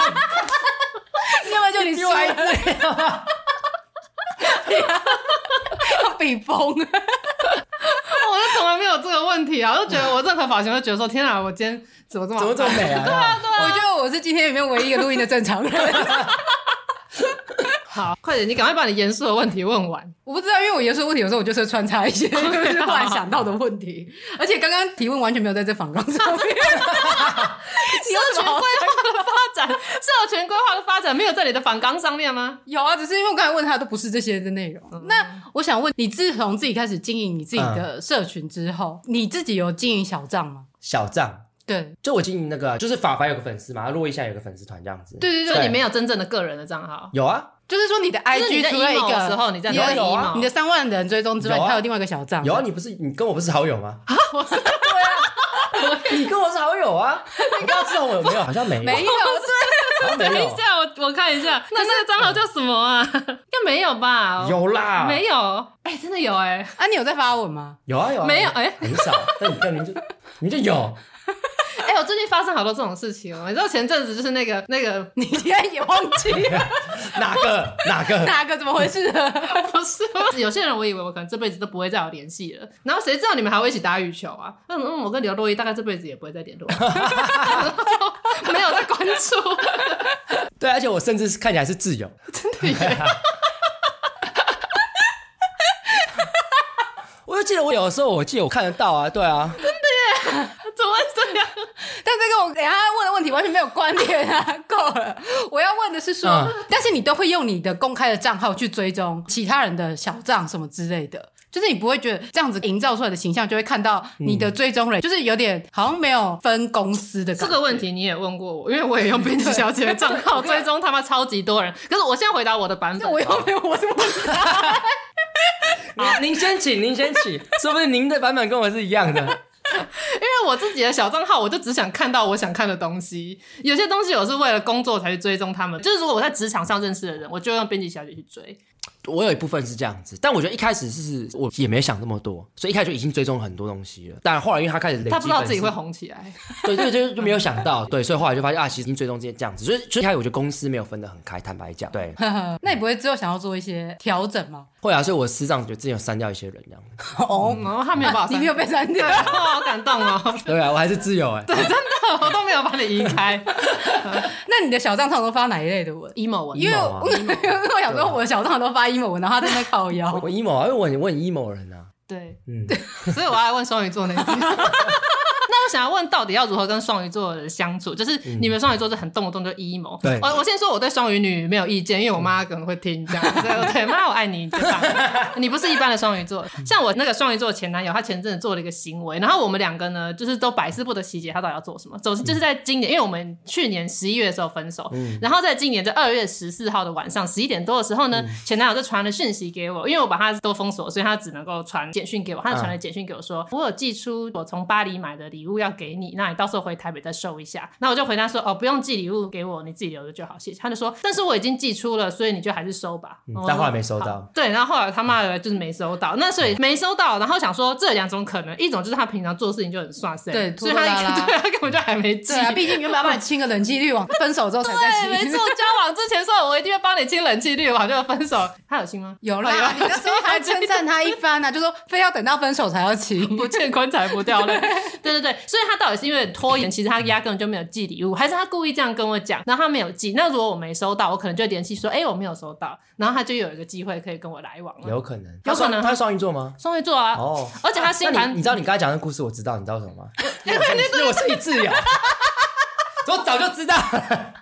要不然就你摔了，被封。 我就从来没有这个问题啊！我就觉得我任何发型，都觉得说天啊，我今天怎么这么美啊？ 对啊， 我觉得我是今天里面唯一一个录音的正常人。 好，快点，你赶快把你严肃的问题问完。 我不知道，因为我严肃的问题有时候我就是会穿插一些突然想到的问题，而且刚刚提问完全没有在这访纲上面。 社群规划的发展，社群规划的发展没有在你的访纲上面吗？ 有啊，只是因为我刚才问他都不是这些的内容。那我想问你，自从自己开始经营你自己的社群之后，你自己有经营小账吗？ 小账。 对， 就我经营那个，就是法白有个粉丝嘛，洛伊现在有个粉丝团这样子。 对， 就你没有真正的个人的账号。 有啊， 就是说你的 IG 除了一个时候，你在有啊， 你的3万人追踪之外，还有另外一个小账。 有啊，你跟我不是好友吗？啊，对啊，你跟我是好友啊。我不知道这种我有没有，好像没有。 没有，对。 等一下，我看一下，那个账号叫什么啊？应该没有吧？ 有啦， 没有。真的有啊， 你有在发文吗？ 有啊。 没有很少。但你就有。 我最近发生好多这种事情哦。你知道前阵子就是那个， 你现在也忘记了哪个怎么回事了？ 不是，有些人我以为我可能这辈子都不会再有联系了，然后谁知道你们还会一起打羽球啊？我跟刘若英大概这辈子也不会再联络，没有在关注。 对，而且我甚至是看起来是挚友，真的耶。我就记得我有的时候，我看得到啊，对啊， 真的耶。怎么会这样？ 但这跟我等一下问的问题完全没有关联啊！够了，我要问的是说，但是你都会用你的公开的账号去追踪其他人的小账什么之类的，就是你不会觉得这样子营造出来的形象，就会看到你的追踪人，就是有点好像没有分公司的感觉。 这个问题你也问过我，因为我也用编辑小姐的账号追踪他妈超级多人，可是我现在回答我的版本， 我又没有我的问题。 好，您先请，说不定您的版本跟我是一样的。 因为我自己的小账号，我就只想看到我想看的东西。有些东西我是为了工作才去追踪他们，就是如果我在职场上认识的人，我就用编辑小姐去追。 我有一部分是这样子，但我觉得一开始是我也没想那么多，所以一开始就已经追踪很多东西了。但后来因为他开始累积粉丝， 他不知道自己会红起来， 对，就没有想到，对，所以后来就发现其实已经追踪这样子，所以一开始我觉得公司没有分得很开，坦白讲，对。 那你不会之后想要做一些调整吗？ 会啊，所以我私上就之前有删掉一些人这样。 他没有把我删掉， 你没有被删掉， 好感动哦。 对啊，我还是自由对，真的，我都没有把你移开。 那你的小账号都发哪一类的文 ？emo 文， 因为我想说我的小账号都发 emo 文，然后他在那靠腰。 我 emo 啊，因为我很 emo 人啊。 对，所以我要问双鱼座那一题。那我想要问，到底要如何跟双鱼座的相处？就是你们双鱼座是很动不动就 emo。 对， 我先说我对双鱼女没有意见，因为我妈可能会听这样。对，妈我爱你，对吧？你不是一般的双鱼座。像我那个双鱼座前男友，他前阵子做了一个行为，然后我们两个呢，就是都百思不得其解，他到底要做什么。就是在今年，因为我们去年11月的时候分手，然后在今年在2月14号的晚上11点多的时候呢，前男友就传了讯息给我，因为我把他都封锁，所以他只能够传简讯给我。他就传了简讯给我说，我有寄出我从巴黎买的礼物要给你，那你到时候回台北再收一下。那我就回他说，不用寄礼物给我，你自己留着就好，谢谢。他就说，但是我已经寄出了，所以你就还是收吧。 但后来没收到。 对，然后后来他妈的就是没收到，那所以没收到，然后想说这两种可能，一种就是他平常做事情就很耍塞， 对， 所以他根本就还没寄。 对啊，毕竟原本要帮你清个冷气滤网，分手之后才在清。 对，没错，交往之前说我一定会帮你清冷气滤网，就分手。他有清吗？ 有啦，你那时候还称赞他一番啊，就说非要等到分手才要清， 不见棺材不掉泪。对，所以他到底是因为拖延，其实他压根就没有寄礼物，还是他故意这样跟我讲，然后他没有寄？那如果我没收到，我可能就联系说，我没有收到，然后他就有一个机会可以跟我来往了。 有可能。他是双鱼座吗？ 双鱼座啊。而且他星盘， 你知道你刚才讲的故事，我知道，你知道什么吗？因为我是你挚友，我早就知道了。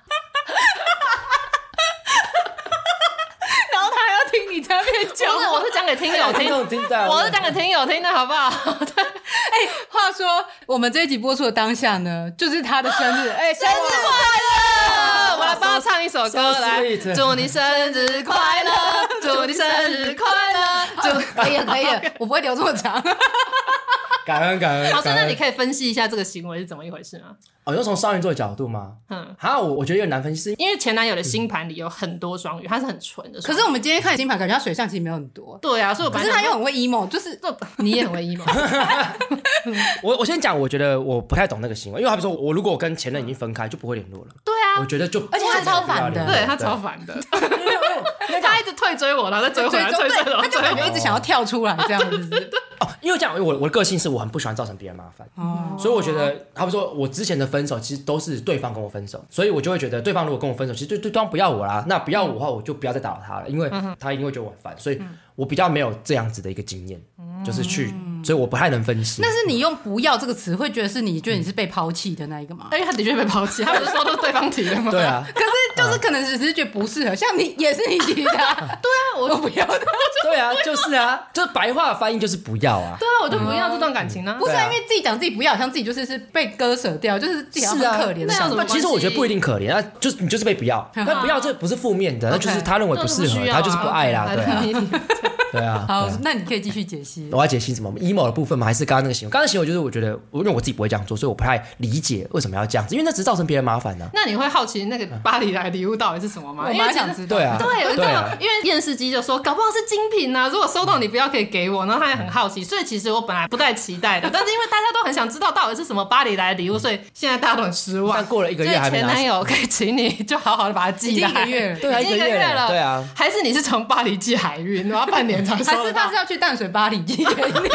然后他还要听你在那边讲， 我是讲给听友听，我是讲给听友听的好不好？对。 话说我们这一集播出的当下呢，就是他的生日，生日快乐！我来帮他唱一首歌，来，祝你生日快乐，祝你生日快乐， 可以了，我不会留这么长。 感恩。 好，那你可以分析一下这个行为是怎么一回事吗？ 你说从双鱼座的角度吗？我觉得有点难分析， 因为前男友的星盘里有很多双鱼，他是很纯的。 可是我们今天看星盘，感觉他水象其实没有很多。 对啊，所以我可是他又很会 emo， 就是你也很会 emo。 我先讲，我觉得我不太懂那个行为，因为他比如说我如果跟前任已经分开，就不会联络了。 对啊， 我觉得就而且他超烦的， 对他超烦的。他一直退追我，然后再追回来， 他就感觉一直想要跳出来这样子。 因为这样，我的个性是我很不喜欢造成别人麻烦，所以我觉得，他们说我之前的分手其实都是对方跟我分手，所以我就会觉得对方如果跟我分手，其实对方不要我啦，那不要我的话，我就不要再打扰他了，因为他一定会觉得我很烦，所以我比较没有这样子的一个经验，就是所以我不太能分析。 那是你用不要这个词，会觉得你觉得你是被抛弃的那一个吗？ 他的确被抛弃，他不是说都是对方提的吗？ 对啊， 可是就是可能只是觉得不适合，像你也是你提的。对啊， 我不要的。 对啊，就是啊，就是白话翻译就是不要啊。 对啊，我就不要这段感情呢。 不是因为自己讲自己不要，像自己就是被割舍掉，就是自己很可怜的想法。 其实我觉得不一定可怜，那就是你就是被不要，但不要这不是负面的，那就是他认为不适合，他就是不爱啦，对啊。对啊， 好，那你可以继续解析。 我要解析什么 emo 的部分吗？还是刚刚那个行为？刚刚行为就是我觉得，因为我自己不会这样做，所以我不太理解为什么要这样子，因为那只是造成别人麻烦呢。 那你会好奇那个巴黎来的礼物到底是什么吗？ 我蛮想知道。 对啊， 对，你知道吗？因为验视机就说搞不好是精品啊，如果收到你不要可以给我，然后他也很好奇，所以其实我本来不太期待的，但是因为大家都很想知道到底是什么巴黎来的礼物，所以现在大家都很失望。 但过了1个月还没拿。 前男友可以请你就好好的把它寄来。 1个月， 对啊，1个月了，对啊。 还是你是从巴黎寄海运，然后半年才收到？ 还是他是要去淡水巴黎寄给你？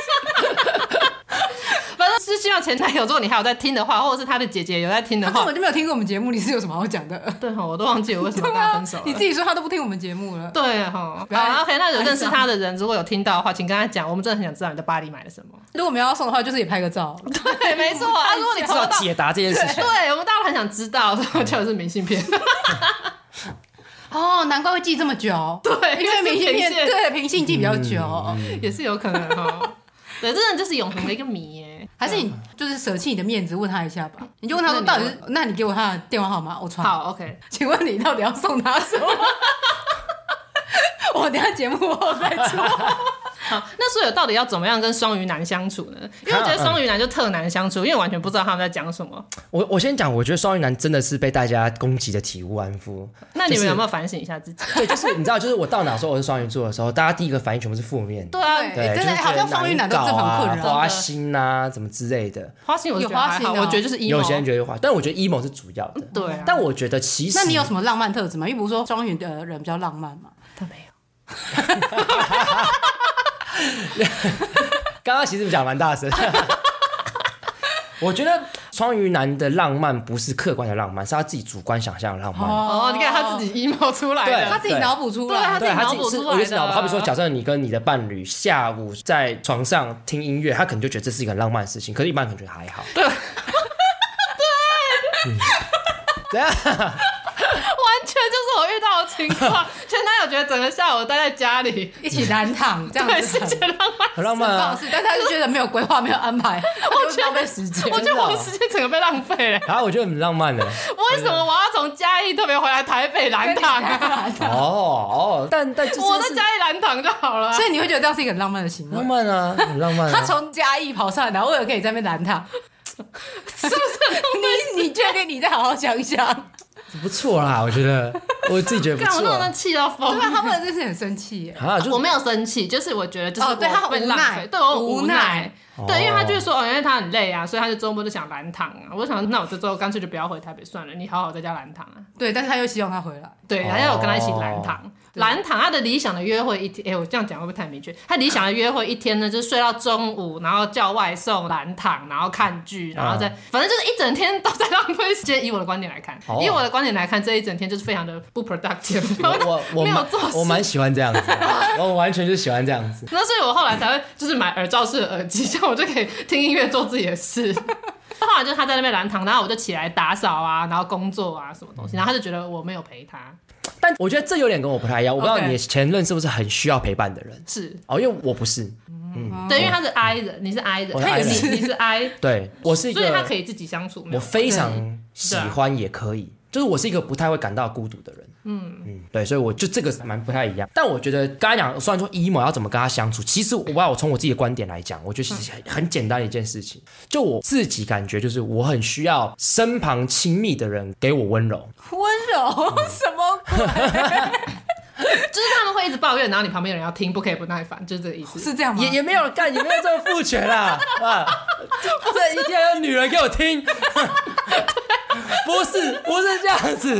反正是希望前男友，如果你还有在听的话，或者是他的姐姐有在听的话， 他根本就没有听过我们节目，你是有什么好讲的？ 对哈，我都忘记我为什么跟他分手了。 你自己说他都不听我们节目了。 对哈，好 ，OK， 那有认识他的人，如果有听到的话，请跟他讲，我们真的很想知道你在巴黎买了什么。 如果没有要送的话，就是也拍个照。 对，没错啊。如果你知道解答这件事情， 对我们大家都很想知道，就是明信片。 哦，难怪会寄这么久。 对， 因为明信片对平信寄比较久， 也是有可能哈。对，真的就是永恒的一个谜耶。 还是你就是舍弃你的面子，问他一下吧。你就问他说，到底是？那你给我他的电话号码，我传。 好 ，OK。 请问你到底要送他什么？我等一下节目后再说。 好，那所以到底要怎么样跟双鱼男相处呢？因为我觉得双鱼男就特难相处，因为完全不知道他们在讲什么。 我先讲，我觉得双鱼男真的是被大家攻击的体无完肤。 那你们有没有反省一下自己？ 对，就是你知道，就是我到哪说我是双鱼座的时候，大家第一个反应全部是负面。 对啊， 对， 真的好像双鱼男都是很困扰， 花心啊，怎么之类的。 花心我觉得还好，我觉得就是 emo。 有些人觉得花，但我觉得 emo 是主要的。 对啊， 但我觉得其实， 那你有什么浪漫特质吗？因为不是说双鱼的人比较浪漫嘛？ 他没有。 刚刚其实讲蛮大声。我觉得双鱼男的浪漫不是客观的浪漫，是他自己主观想象的浪漫。 哦，你看他自己 emo 出来的， 他自己脑补出来， 对，他自己脑补出来的。 好比说，假设你跟你的伴侣下午在床上听音乐，他可能就觉得这是一个很浪漫的事情，可是一般人可能觉得还好。 对， 怎样？ 完全就是我遇到的情况。前男友觉得整个下午待在家里一起蓝躺，这样子是觉得浪漫， 很浪漫啊。 但他就觉得没有规划，没有安排，我觉得浪费时间。 我觉得我的时间整个被浪费了。 然后我觉得很浪漫的。 为什么我要从嘉义特别回来台北蓝躺啊？ 但就是我在嘉义蓝躺就好了。 所以你会觉得这样是一个很浪漫的行为？ 浪漫啊，很浪漫啊。 他从嘉义跑上来，然后为了可以在那边蓝躺， 是不是？ 你确定？你再好好想一想。 不错啦，我觉得我自己觉得不错。 我那气到疯， 对啊，他们真是很生气耶。 我没有生气，就是我觉得就是对他被浪费，对我无奈。对，因为他就是说，因为他很累啊，所以他就周末就想蓝躺啊。我想，那我这周干脆就不要回台北算了，你好好在家蓝躺啊。 对，但是他又希望他回来。 对，他要我跟他一起蓝躺。蓝躺他的理想的约会一天，我这样讲会不会太明确？他理想的约会一天呢，就是睡到中午，然后叫外送、蓝躺，然后看剧，然后反正就是一整天都在浪费时间。以我的观点来看，以我的观点来看，这一整天就是非常的不 productive。我没有做事， 我蛮喜欢这样子，我完全就喜欢这样子。 那所以我后来才会就是买耳罩式的耳机，这样我就可以听音乐做自己的事。后来就是他在那边蓝躺，然后我就起来打扫啊，然后工作啊什么东西，然后他就觉得我没有陪他。 但我觉得这有点跟我不太一样，我不知道你的前任是不是很需要陪伴的人？ 是因为我不是。 对，因为他是 I 人，你是 I 人，你是 I， 对，我是一个， 所以他可以自己相处。 我非常喜欢，也可以，就是我是一个不太会感到孤独的人。对，所以我就这个蛮不太一样。但我觉得刚才讲，虽然说 emo 要怎么跟他相处，其实我从我自己的观点来讲，我觉得是很简单的一件事情。就我自己感觉，就是我很需要身旁亲密的人给我温柔。 温柔什么鬼？ 就是他们会一直抱怨，然后你旁边的人要听，不可以不耐烦，就是这个意思。 是这样吗？ 也没有干，也没有这么父权啦。这一定要有女人给我听。不是这样子。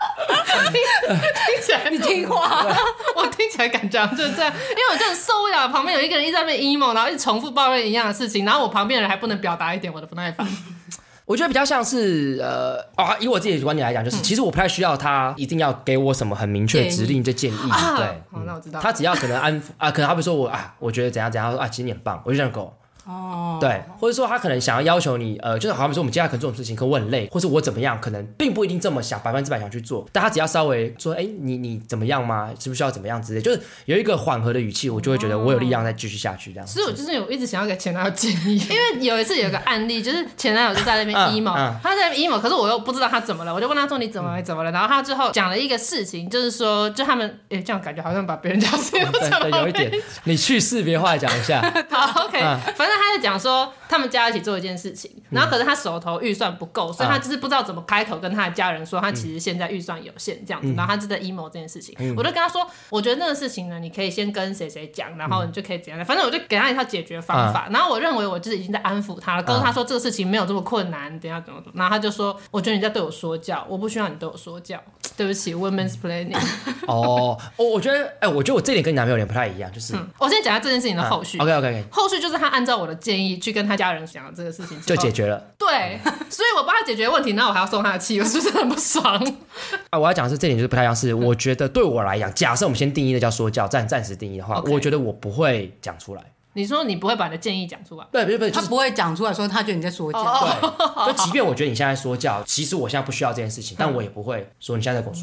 听起来你听话， 我听起来感觉就是这样，因为我就很受不了旁边有一个人一直在那边 emo， 然后一直重复抱怨一样的事情，然后我旁边的人还不能表达一点我的不耐烦。 我觉得比较像是以我自己的观点来讲，就是其实我不太需要他一定要给我什么很明确的指令、这建议。对， 那我知道。 他只要可能安抚可能好比说我觉得怎样怎样，说其实你很棒，我就这样够。对，或者说他可能想要求你，就是好比说我们接下来可能做什么事情，可我很累，或是我怎么样，可能并不一定这么想100%想去做，但他只要稍微说，你怎么样吗？是不是需要怎么样之类，就是有一个缓和的语气，我就会觉得我有力量再继续下去这样。 所以我就是有一直想要给前男友建议，因为有一次有一个案例，就是前男友就在那边 emo，他在那边 emo，可是我又不知道他怎么了，我就问他说你怎么了，然后他最后讲了一个事情，就是说就他们这样感觉好像把别人家事情都讲对，有一点，你去识别化讲一下。 好 ，OK，反正他在讲说他们家一起做一件事情，然后可是他手头预算不够，所以他就是不知道怎么开口跟他的家人说他其实现在预算有限这样子，然后他就在 emo 这件事情，我就跟他说，我觉得那个事情呢，你可以先跟谁讲，然后你就可以怎样，反正我就给他一套解决方法，然后我认为我就是已经在安抚他了，告诉他说这个事情没有这么困难，怎样怎么，然后他就说，我觉得你在对我说教，我不需要你对我说教，对不起 ，women's planning。 我觉得，我觉得我这点跟你男朋友有点不太一样，就是， 我先讲一下这件事情的后续。 OK， 后续就是他按照我的建议去跟他家人讲了这个事情， 就解决了。 对，所以我帮他解决问题，然后我还要送他的气，我是不是很不爽？ 我要讲的是这点就是不太一样，是我觉得对我来讲，假设我们先定义的叫说教，暂时定义的话，我觉得我不会讲出来。 你说你不会把你的建议讲出来？ 对， 他不会讲出来说他觉得你在说教。 对，就即便我觉得你现在说教，其实我现在不需要这件事情，但我也不会说你现在在跟我说教。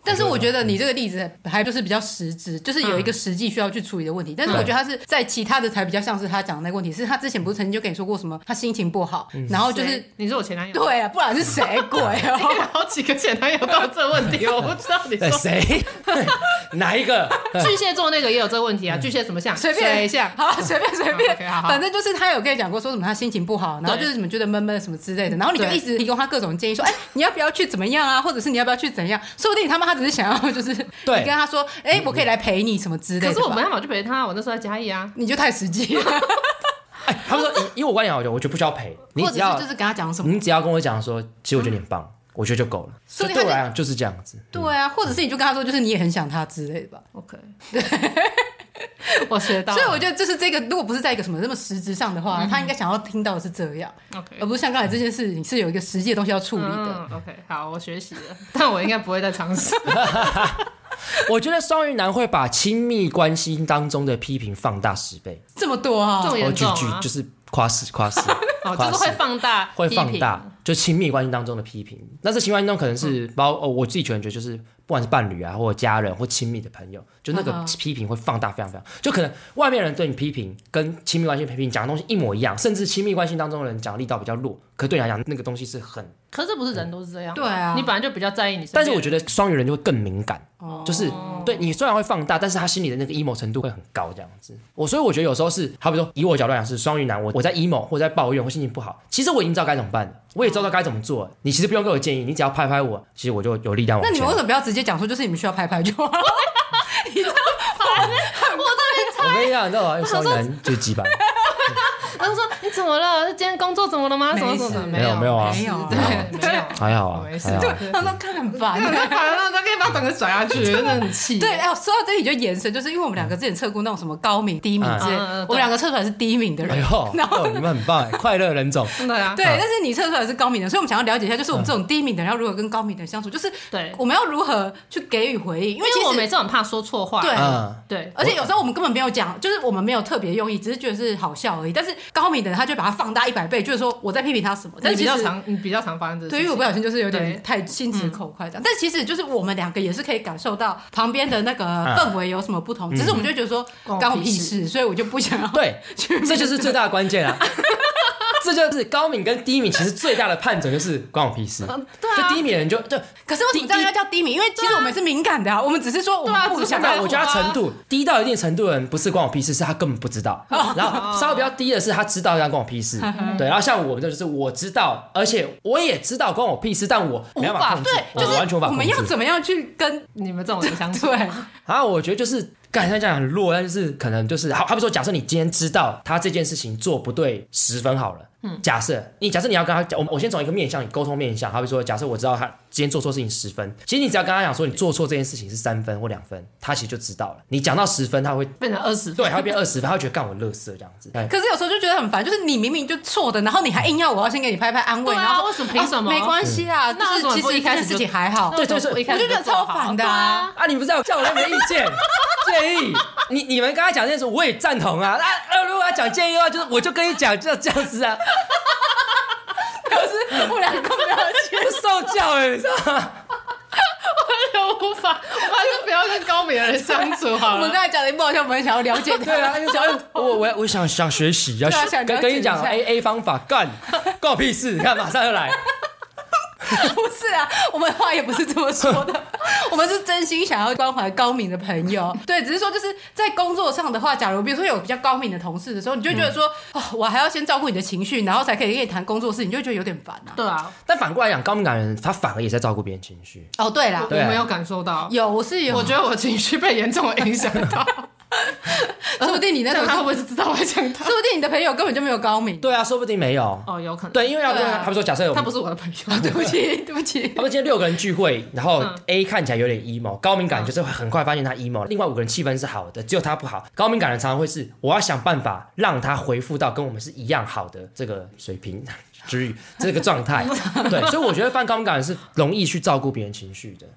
但是我觉得你这个例子还就是比较实质，就是有一个实际需要去处理的问题。但是我觉得他是在其他的才比较像是他讲的那个问题，是他之前不是曾经就跟你说过什么他心情不好，然后就是你是我前男友， 对啊，不然是谁鬼哦？ 好几个前男友都有这个问题，我不知道你说谁哪一个？ 巨蟹座那个也有这个问题啊，巨蟹什么象？ 随便水象， 好随便 ，OK， 好， 反正就是他有跟你讲过说什么他心情不好，然后就是什么觉得闷闷什么之类的，然后你就一直提供他各种建议说，哎，你要不要去怎么样啊，或者是你要不要去怎样？说不定他只是想要就是对你跟他说，哎，我可以来陪你什么之类的。 可是我没办法去陪他，我那时候在嘉义啊， 你就太实际了。 哎，他们说，因为我观点我觉得不需要陪，你只要或者是就是跟他讲什么， 你只要跟我讲说，其实我觉得你很棒，我觉得就够了。所以对我来讲就是这样子。 对啊，或者是你就跟他说，就是你也很想他之类的吧。 OK， 我学到了。 所以我觉得就是这个，如果不是在一个什么那么实质上的话，他应该想要听到的是这样 ，OK， 而不是像刚才这件事情是有一个实际的东西要处理的。 OK， 好，我学习了，但我应该不会再尝试。 我觉得双鱼男会把亲密关系当中的批评放大10倍， 这么多啊， 这么严重啊， 就是夸饰， 就是会放大， 会放大，就亲密关系当中的批评。那这亲密关系中可能是我自己觉得就是不管是伴侣啊，或者家人或亲密的朋友，就那个批评会放大非常非常，就可能外面人对你批评跟亲密关系批评讲的东西一模一样，甚至亲密关系当中的人讲的力道比较弱，可对你来讲那个东西是很。 可是不是人都是这样， 对啊， 你本来就比较在意你身边人。 但是我觉得双鱼人就会更敏感，就是对你虽然会放大，但是他心里的那个 emo 程度会很高这样子。所以我觉得有时候是，好比说以我角度来讲是双鱼男，我在 emo 或者在抱怨或心情不好，其实我已经知道该怎么办了，我也知道该怎么做了。你其实不用给我建议，你只要拍拍我，其实我就有力量往前。 那你们为什么不要直接讲说，就是你们需要拍拍就好？你知道我跟你讲，你知道吗？双鱼男最鸡掰。 他就说你怎么了？今天工作怎么了吗？什么什么的？ 没有啊， 没有， 对， 没有， 还好啊， 没事。 他说看很烦， 反正他可以把整个甩下去，真的很气。 对，哎，说到这里就延伸，就是因为我们两个之前测过那种什么高敏、低敏之类，我们两个测出来是低敏的人。 哎呦，你们很棒，快乐人种。 对啊， 对，但是你测出来是高敏的，所以我们想要了解一下，就是我们这种低敏的人要如何跟高敏的人相处，就是对， 我们要如何去给予回应，因为其实我每次很怕说错话。 对，而且有时候我们根本没有讲，就是我们没有特别用意，只是觉得是好笑而已。但是高敏的人他就把它放大100倍，就是说我在批评他什么。但你比较常发生这事情。 对，因为我不小心就是有点太心直口快这样。但其实就是我们两个也是可以感受到旁边的那个氛围有什么不同，只是我们就觉得说关我屁事，所以我就不想要。 对，这就是最大的关键啊。这就是高敏跟低敏其实最大的判准就是关我屁事。 对啊， 就低敏人就可是为什么这样要叫低敏？因为其实我们是敏感的啊，我们只是说我们不想要。 我觉得他程度低到一定程度的人不是关我屁事，是他根本不知道。然后稍微比较低的是他知道要关我屁事。对，然后像我们就是我知道，而且我也知道关我屁事，但我没办法控制， 对，就是完全无法控制。 我们要怎么样去跟你们这种人相处？ 对， 然后我觉得就是刚才讲很弱，但是可能就是好比说，假设你今天知道他这件事情做不对10分好了。假设你要跟他讲，我先从一个面向，你沟通面向，好比说，假设我知道他今天做错事情10分，其实你只要跟他讲说你做错这件事情是3分或2分，他其实就知道了。你讲到10分，他会变成20分， 对，他会变20分，他会觉得干我垃圾这样子。 可是有时候就觉得很烦，就是你明明就错的，然后你还硬要我要先给你拍拍安慰，然后为什么凭什么？ 没关系啊， 那就是其实一开始事情还好， 对， 我就觉得超烦的啊！ 你不是要叫我没意见建议？你们跟他讲这件事，我也赞同啊。如果他讲建议的话，就是我就跟你讲，就这样子啊。 可是我俩根本没有受教你知道吗？ 我就无法，我还是不要跟高敏的人相处好了。 我们刚才讲的一幕，好像我们很想要了解他。 对啊，我想学习，要跟你讲 A 方法，关我屁事！你看，马上就来。 不是啊，我们话也不是这么说的，我们是真心想要关怀高敏的朋友。对，只是说就是在工作上的话，假如比如说有比较高敏的同事的时候，你就会觉得说，我还要先照顾你的情绪，然后才可以跟你谈工作事，你就会觉得有点烦啊。 对啊， 但反过来讲，高敏感人他反而也在照顾别人情绪。 哦，对啦， 我没有感受到， 我是有， 我觉得我情绪被严重的影响到。 说不定你那个他会不会是知道我在讲他？ 说不定你的朋友根本就没有高敏。 对啊，说不定没有。 有可能。 对，因为他们说假设他不是我的朋友， 对不起。 他们今天6个人聚会，然后 A 看起来有点 emo， 高敏感就是会很快发现他 emo， 另外5个人气氛是好的，只有他不好。高敏感人常常会是我要想办法让他恢复到跟我们是一样好的这个水平之余这个状态。对，所以我觉得高敏感人是容易去照顾别人情绪的。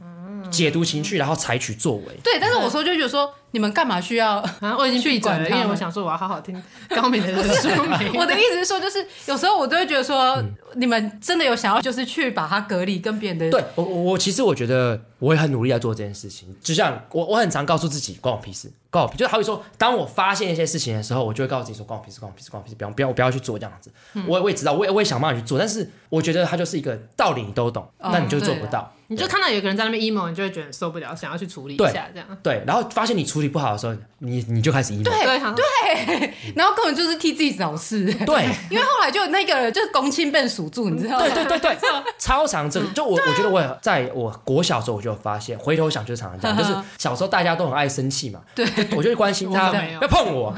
解读情绪，然后采取作为。 对，但是我说就觉得说，你们干嘛需要？ 我已经闭嘴了，因为我想说我要好好听高敏的书名。 我的意思是说，就是有时候我都会觉得说，你们真的有想要就是去把它隔离跟别人的。 对我其实我觉得我也很努力在做这件事情，就像我很常告诉自己关我屁事，关我屁，就好比说，当我发现一些事情的时候，我就会告诉自己说关我屁事，关我屁事，关我屁事，不要去做这样子。我也知道，我也想办法去做，但是我觉得它就是一个道理你都懂，那你就做不到。 你就看到有个人在那边 emo， 你就会觉得受不了，想要去处理一下这样。 对，然后发现你处理不好的时候，你就开始 emo。 对，然后根本就是替自己找事。 对， 因为后来就有那个人就是公亲被数住，你知道吗？ 对，超常这个。就我觉得我在我国小的时候我就有发现，回头想就是常常这样，就是小时候大家都很爱生气嘛，对，我就会关心他，不要碰我，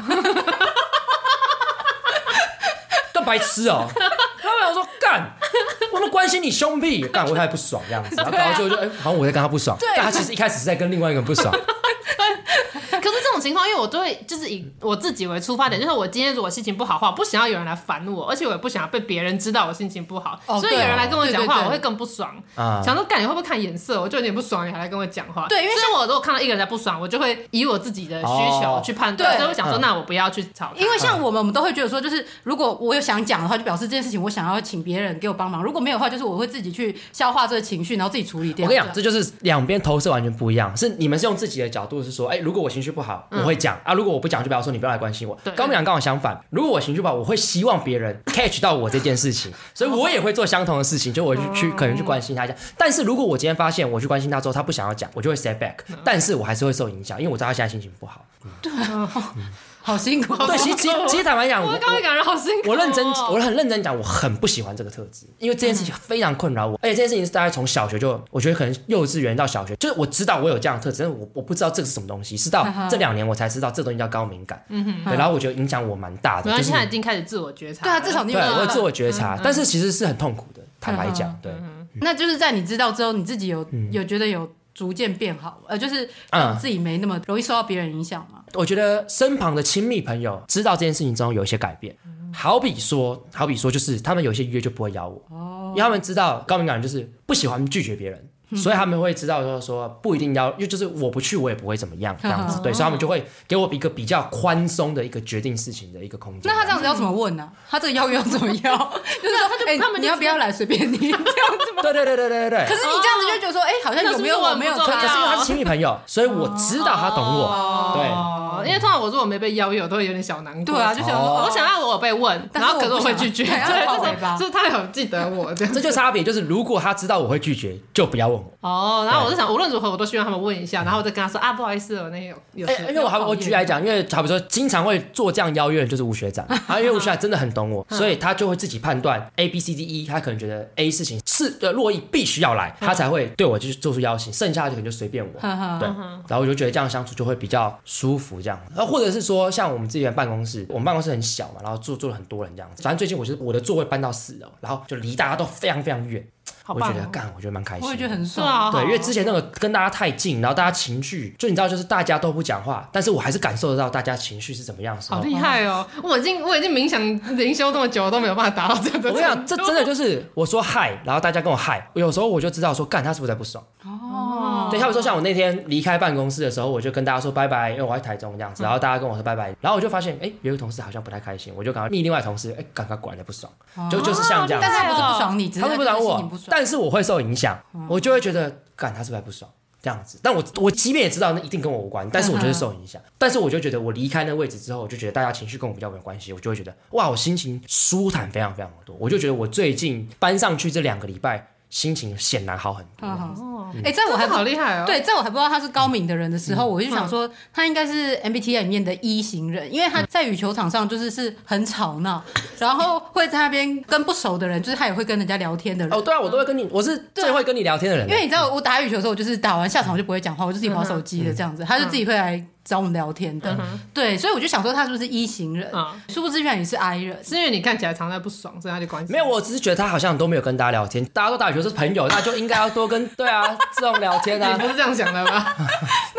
都白痴哦。我说干，我都关心你兄弟，干我太不爽这样子，然后搞到最后就好像我在跟他不爽，但他其实一开始是在跟另外一个人不爽。 可是这种情况，因为我都会就是以我自己为出发点，就是我今天如果心情不好的话，我不想要有人来烦我，而且我也不想要被别人知道我心情不好，所以有人来跟我讲话，我会更不爽。想说干你会不会看眼色，我就有点不爽，你还来跟我讲话。对，因为所以我如果看到一个人在不爽，我就会以我自己的需求去判断，所以我想说，那我不要去吵他。 因为像我们都会觉得说，就是如果我有想讲的话，就表示这件事情我想要请别人给我帮忙；如果没有的话，就是我会自己去消化这个情绪，然后自己处理掉。 我跟你讲，这就是两边投射完全不一样，是你们是用自己的角度是说，如果我情绪不好，我会讲啊；如果我不讲，就不要说你不要来关心我。高敏感刚好相反，如果我情绪不好，我会希望别人 catch 到我这件事情，所以我也会做相同的事情，就我去可能去关心他一下。但是如果我今天发现我去关心他之后，他不想要讲，我就会 step back，但是我还是会受影响，因为我知道他现在心情不好。 对啊。好辛苦。 对，其实坦白讲， 我高敏感人好辛苦。 我很认真讲，我很不喜欢这个特质，因为这件事情非常困扰我，而且这件事情是大概从小学就，我觉得可能幼稚园到小学，就是我知道我有这样的特质，但是我不知道这个是什么东西，是到这2年我才知道这东西叫高敏感。对，然后我觉得影响我蛮大的。 就是现在已经开始自我觉察。 对啊，至少你有。 对，我会自我觉察，但是其实是很痛苦的，坦白讲，对。 那就是在你知道之后，你自己有觉得有逐渐变好，就是让自己没那么容易受到别人影响嘛。 我觉得身旁的亲密朋友知道这件事情之后有一些改变，好比说就是他们有些约就不会邀我，因为他们知道高敏感人就是不喜欢拒绝别人。所以他们会知道说不一定要，因为就是我不去我也不会怎么样这样子，对，所以他们就会给我一个比较宽松的一个决定事情的一个空间。 那他这样子要怎么问呢？他这个邀约要怎么邀？就是说，他们你要不要来随便你这样子吗？ 对。可是你这样子就觉得说，好像有没有我没有重要， 可是因为他是亲密朋友，所以我知道他懂我， 对，因为通常我如果没被邀约，我都会有点小难过。 对啊，就想我想要我被问，然后可是我会拒绝， 对， 就是他有记得我这样。 这就差别，就是如果他知道我会拒绝，就不要问我。 然后我就想，无论如何我都希望他们问一下，然后我就跟他说不好意思，我那天有因为我举来讲，因为好比说经常会做这样邀约的就是吴学长，因为吴学长真的很懂我，所以他就会自己判断 A B C D E， 他可能觉得 A 事情是洛伊必须要来，他才会对我就是做出邀请，剩下的可能就随便我，对，然后我就觉得这样相处就会比较舒服这样，然后或者是说像我们自己的办公室，我们办公室很小嘛，然后坐了很多人这样子，反正最近我的座位搬到4楼，然后就离大家都非常非常远。我觉得我觉得蛮开心的， 我也觉得很爽。 对，因为之前那个跟大家太近，然后大家情绪，就你知道，就是大家都不讲话，但是我还是感受得到大家情绪是怎么样的时候。 好厉害哦！我已经冥想灵修这么久，都没有办法达到这样的。 我跟你讲，这真的就是我说嗨，然后大家跟我嗨，有时候我就知道说，干他是不是在不爽。对，他比如说像我那天离开办公室的时候，我就跟大家说拜拜，因为我在台中这样子，然后大家跟我说拜拜，然后我就发现，有一个同事好像不太开心，我就赶快密另外同事，赶快果然不爽，就是像这样。 但是他不是不爽你， 他不爽我，但是我会受影响，我就会觉得，干他是不是不爽这样子。但我即便也知道那一定跟我无关，但是我就是受影响。但是我就觉得我离开那个位置之后，我就觉得大家情绪跟我比较没有关系，我就会觉得哇，我心情舒坦非常非常的多。我就觉得我最近搬上去这2个礼拜。心情显然好很多。 在我还好厉害哦。 对，在我还不知道他是高敏的人的时候，我就想说他应该是 MBTI 里面的E 型人，因为他在羽球场上是很吵闹，然后会在那边跟不熟的人，就是他也会跟人家聊天的人。 对啊，我都会跟你，我是最会跟你聊天的人。 因为你知道我打羽球的时候，我就是打完下场我就不会讲话，我就自己滑手机的这样子，他就自己会来找我们聊天的。对，所以我就想说他是不是 E 型人，殊不知原来你是 I 人， 是因为你看起来常在不爽，所以他就关系。 没有，我只是觉得他好像都没有跟大家聊天，大家都打羽球是朋友，那就应该要多跟对啊这种聊天啊。 你不是这样想的吗？ 没有，因为我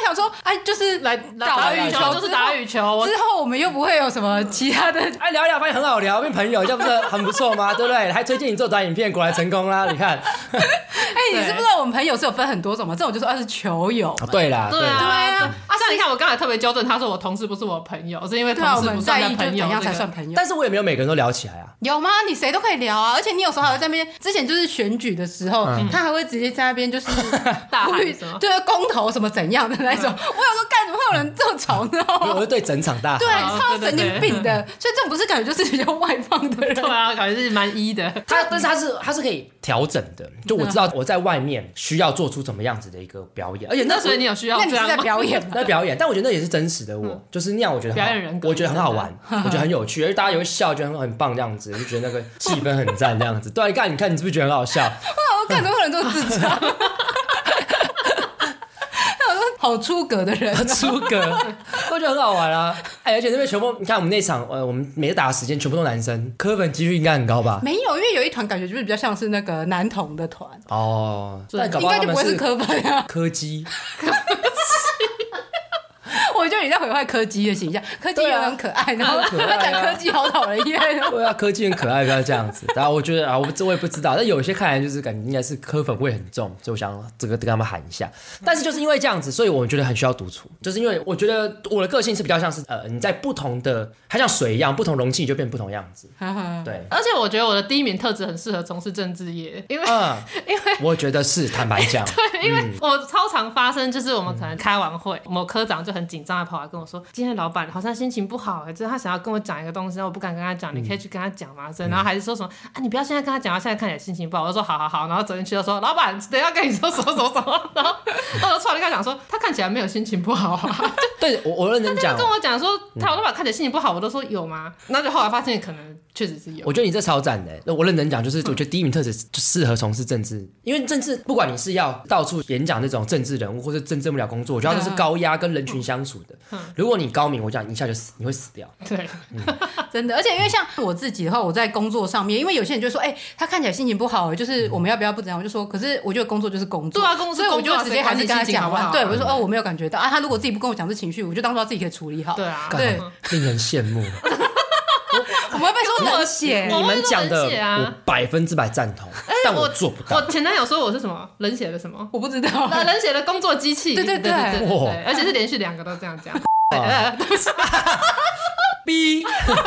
想说，哎，就是来打羽球，就是打羽球。 之后我们又不会有什么其他的， 哎，聊一聊发现很好聊，变朋友，这样不是很不错吗？对不对？还推荐你做短影片，果然成功啦！你看， 哎，你知不知道我们朋友是有分很多种吗？这种就说是球友。 对啦， 对啊。像你看，我刚才特别纠正他说我同事不是我朋友，是因为同事不算朋友， 怎样才算朋友？ 但是我也没有每个人都聊起来啊。 有吗？你谁都可以聊啊，而且你有时候还会在那边，之前就是选举的时候，他还会直接在那边就是大喊什么， 对，公投什么怎样的那种。我有时候干怎么会有人这么吵呢？ 我会对整场大喊， 对，超神经病的。所以这种不是感觉就是比较外放的人， 对啊，感觉是蛮的。 但是他是可以调整的，就我知道我在外面需要做出怎么样子的一个表演，而且那所以你有需要这样吗？那你是在表演吗？ 在表演，但我觉得那也是真实的我，就是那样，我觉得表演人格， 我觉得很好玩，我觉得很有趣，而且大家也会笑，觉得很棒这样子，就觉得那个气氛很赞这样子。对，你看，你是不是觉得很好笑？ 我看怎么会有人这么智障？好出格的人， 出格，我觉得很好玩啊！哎，而且那边全部，你看我们那场，我们每次打的时间全部都男生，科粉几率应该很高吧？ 没有，因为有一团感觉就是比较像是那个男童的团哦，但搞不好应该就不会是科粉啊， 柯基。 我觉得你在毁坏柯基的形象，柯基也很可爱，然后他讲柯基好讨人厌。 对啊，柯基很可爱，不要这样子。然后我觉得啊，我也不知道，但有些看来就是感觉应该是科粉味很重，所以我想这个跟他们喊一下。但是就是因为这样子，所以我觉得很需要独处，就是因为我觉得我的个性是比较像是你在不同的，它像水一样，不同容器就变不同样子。对， 而且我觉得我的第一名特质很适合从事政治业，因为我觉得是坦白讲， 对，因为我超常发生，就是我们可能开完会，某科长就很紧张的跑来跟我说，今天老板好像心情不好，就是他想要跟我讲一个东西，我不敢跟他讲，你可以去跟他讲嘛。然后还是说什么啊，你不要现在跟他讲，他现在看起来心情不好。我就说好，然后走进去就说，老板等一下跟你说什么，然后我就出来跟他讲说，他看起来没有心情不好啊。 对，我认真讲， 他跟我讲说他老板看起来心情不好，我都说有吗？那就后来发现可能确实是有。 我觉得你这超赞的，我认真讲，就是我觉得第一名特质就适合从事政治，因为政治不管你是要到处演讲那种政治人物，或者政治幕僚工作，我觉得它都是高压跟人群相处的。如果你高明，我讲一下就死，你会死掉。 对， 真的。而且因为像我自己的话，我在工作上面，因为有些人就说，他看起来心情不好，就是我们要不要不怎样？我就说，可是我觉得工作就是工作， 对啊，工作， 所以我就直接还是跟他讲完。对，我就说我没有感觉到啊，他如果自己不跟我讲这情绪，我就当做他自己可以处理好。 对啊， 对， 令人羡慕。 我们会被说冷血， 你们讲的我100%赞同，但我做不到。 我前男友说我是什么冷血的什么， 我不知道， 冷血的工作机器。对，而且是连续2个都这样讲。 逼。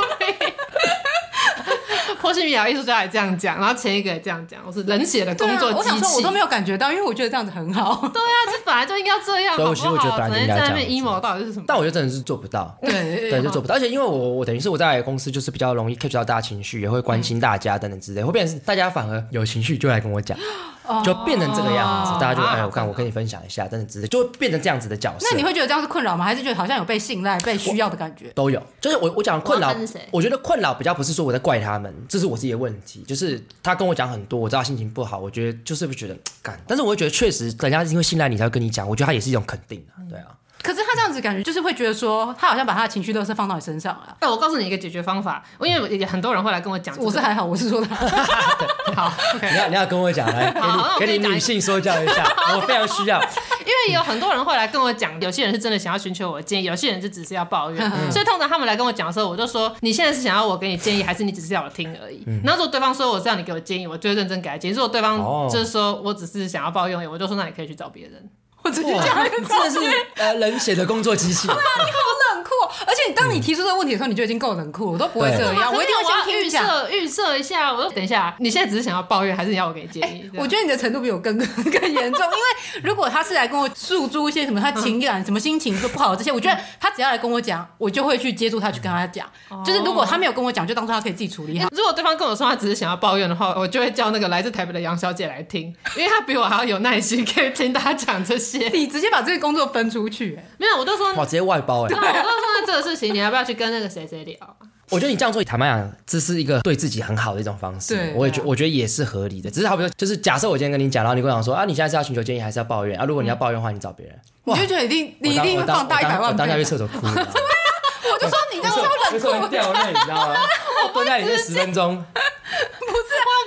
波西米亚艺术家也这样讲，然后前一个也这样讲，我是冷血的工作机器。 我想说我都没有感觉到，因为我觉得这样子很好。 对啊，这本来就应该这样，好不好？ 我觉得本来就应该这样。 在那边 emo 到底是什么？ 但我觉得真的是做不到。 对， 就做不到。而且因为我等于是我在公司就是比较容易 catch 到大家情绪，也会关心大家等等之类，会变成是大家反而有情绪就来跟我讲。就变成这个样子，大家就我跟你分享一下，等等之类，就变成这样子的角色。 那你会觉得这样是困扰吗？还是觉得好像有被信赖、被需要的感觉？ 都有。就是我讲困扰，我觉得困扰比较不是说我在怪他们，这是我自己的问题。就是他跟我讲很多，我知道心情不好，我觉得就是不觉得干，但是我会觉得确实人家因为信赖你才会跟你讲，我觉得他也是一种肯定啊，对啊。 可是他这样子感觉就是会觉得说，他好像把他的情绪垃圾放到你身上了。 我告诉你一个解决方法，因为很多人会来跟我讲、 我是还好，我是说他好、okay 你要跟我讲，来给你女性说教一下，我非常需要。 因为有很多人会来跟我讲，有些人是真的想要寻求我的建议，有些人就只是要抱怨。所以通常他们来跟我讲的时候，我就说你现在是想要我给你建议，还是你只是要我听而已？然后如果对方说我是要你给我建议，我就会认真给他建议。如果对方就是说我只是想要抱怨，我就说那你可以去找别人。 我直接讲一个， 真的是冷血的工作机器。 对啊，你好冷酷哦！而且当你提出这个问题的时候，你就已经够冷酷，我都不会这样，我一定会先听你讲， 预设一下。我说等一下，你现在只是想要抱怨，还是你要我给你建议？ 我觉得你的程度比我更严重，因为如果他是来跟我诉诸一些什么他情感、什么心情不好这些，我觉得他只要来跟我讲，我就会去接住他，去跟他讲。就是如果他没有跟我讲，就当作他可以自己处理好。 如果对方跟我说他只是想要抱怨的话，我就会叫那个来自台北的杨小姐来听，因为她比我还要有耐心，可以听大家讲这些。 你直接把这个工作分出去， 没有，我就说哇，直接外包对，我就说这个事情，你要不要去跟那个谁聊？ 我觉得你这样做，坦白讲，这是一个对自己很好的一种方式。对，我觉得也是合理的。只是好比说，就是假设我今天跟你讲，然后你跟我讲说啊，你现在是要寻求建议还是要抱怨啊？如果你要抱怨的话，你找别人。 你就觉得你一定放大100万倍。 我当下去厕所哭了。 我就说你这样超冷酷， 掉泪，你知道吗？我蹲在里面10分钟。 不是，那你要怎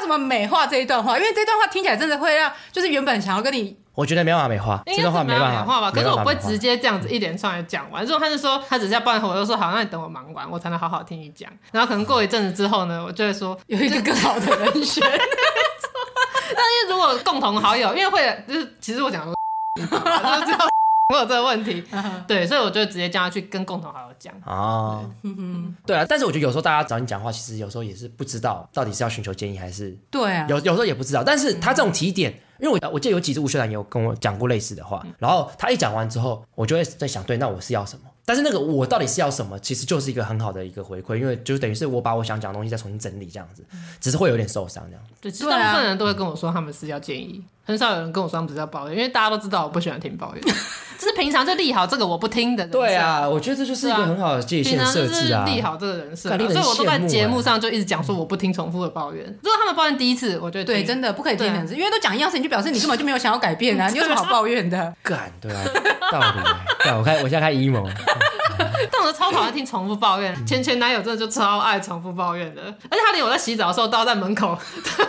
怎么美化这一段话？因为这段话听起来真的会让，就是原本想要跟你。 我觉得没办法美化，这段话没办法吧。可是我不会直接这样子一连串的讲完，之后他就说他只是要抱怨我，就说好，那你等我忙完，我才能好好听你讲。然后可能过一阵子之后呢，我就会说有一个更好的人选。 但是如果共同好友，因为会就是其实我讲的就是知道我有这个问题，对，所以我就直接叫他去跟共同好友讲。 哦，对啊，但是我觉得有时候大家找你讲话，其实有时候也是不知道到底是要寻求建议还是对啊， 有时候也不知道。但是他这种提点。因为我记得有几次吴学长也有跟我讲过类似的话，然后他一讲完之后，我就会在想，对，那我是要什么？但是那个我到底是要什么，其实就是一个很好的一个回馈，因为就等于是我把我想讲的东西再重新整理这样子，只是会有点受伤这样。 对，其实大部分人都会跟我说他们是要建议，很少有人跟我说他们只是要抱怨，因为大家都知道我不喜欢听抱怨，就是平常就立好这个我不听的人设。 对啊，我觉得这就是一个很好的界限设置啊， 立好这个人设，所以我都在节目上就一直讲说我不听重复的抱怨。如果他们抱怨第一次，我就对，真的不可以听两次，因为都讲一样事情，就表示你根本就没有想要改变啊，你有什么好抱怨的？ 干，对啊，道理。我现在开 emo。 但我超讨厌听重复抱怨，前男友真的就超爱重复抱怨的，而且他连我在洗澡的时候都要在门口。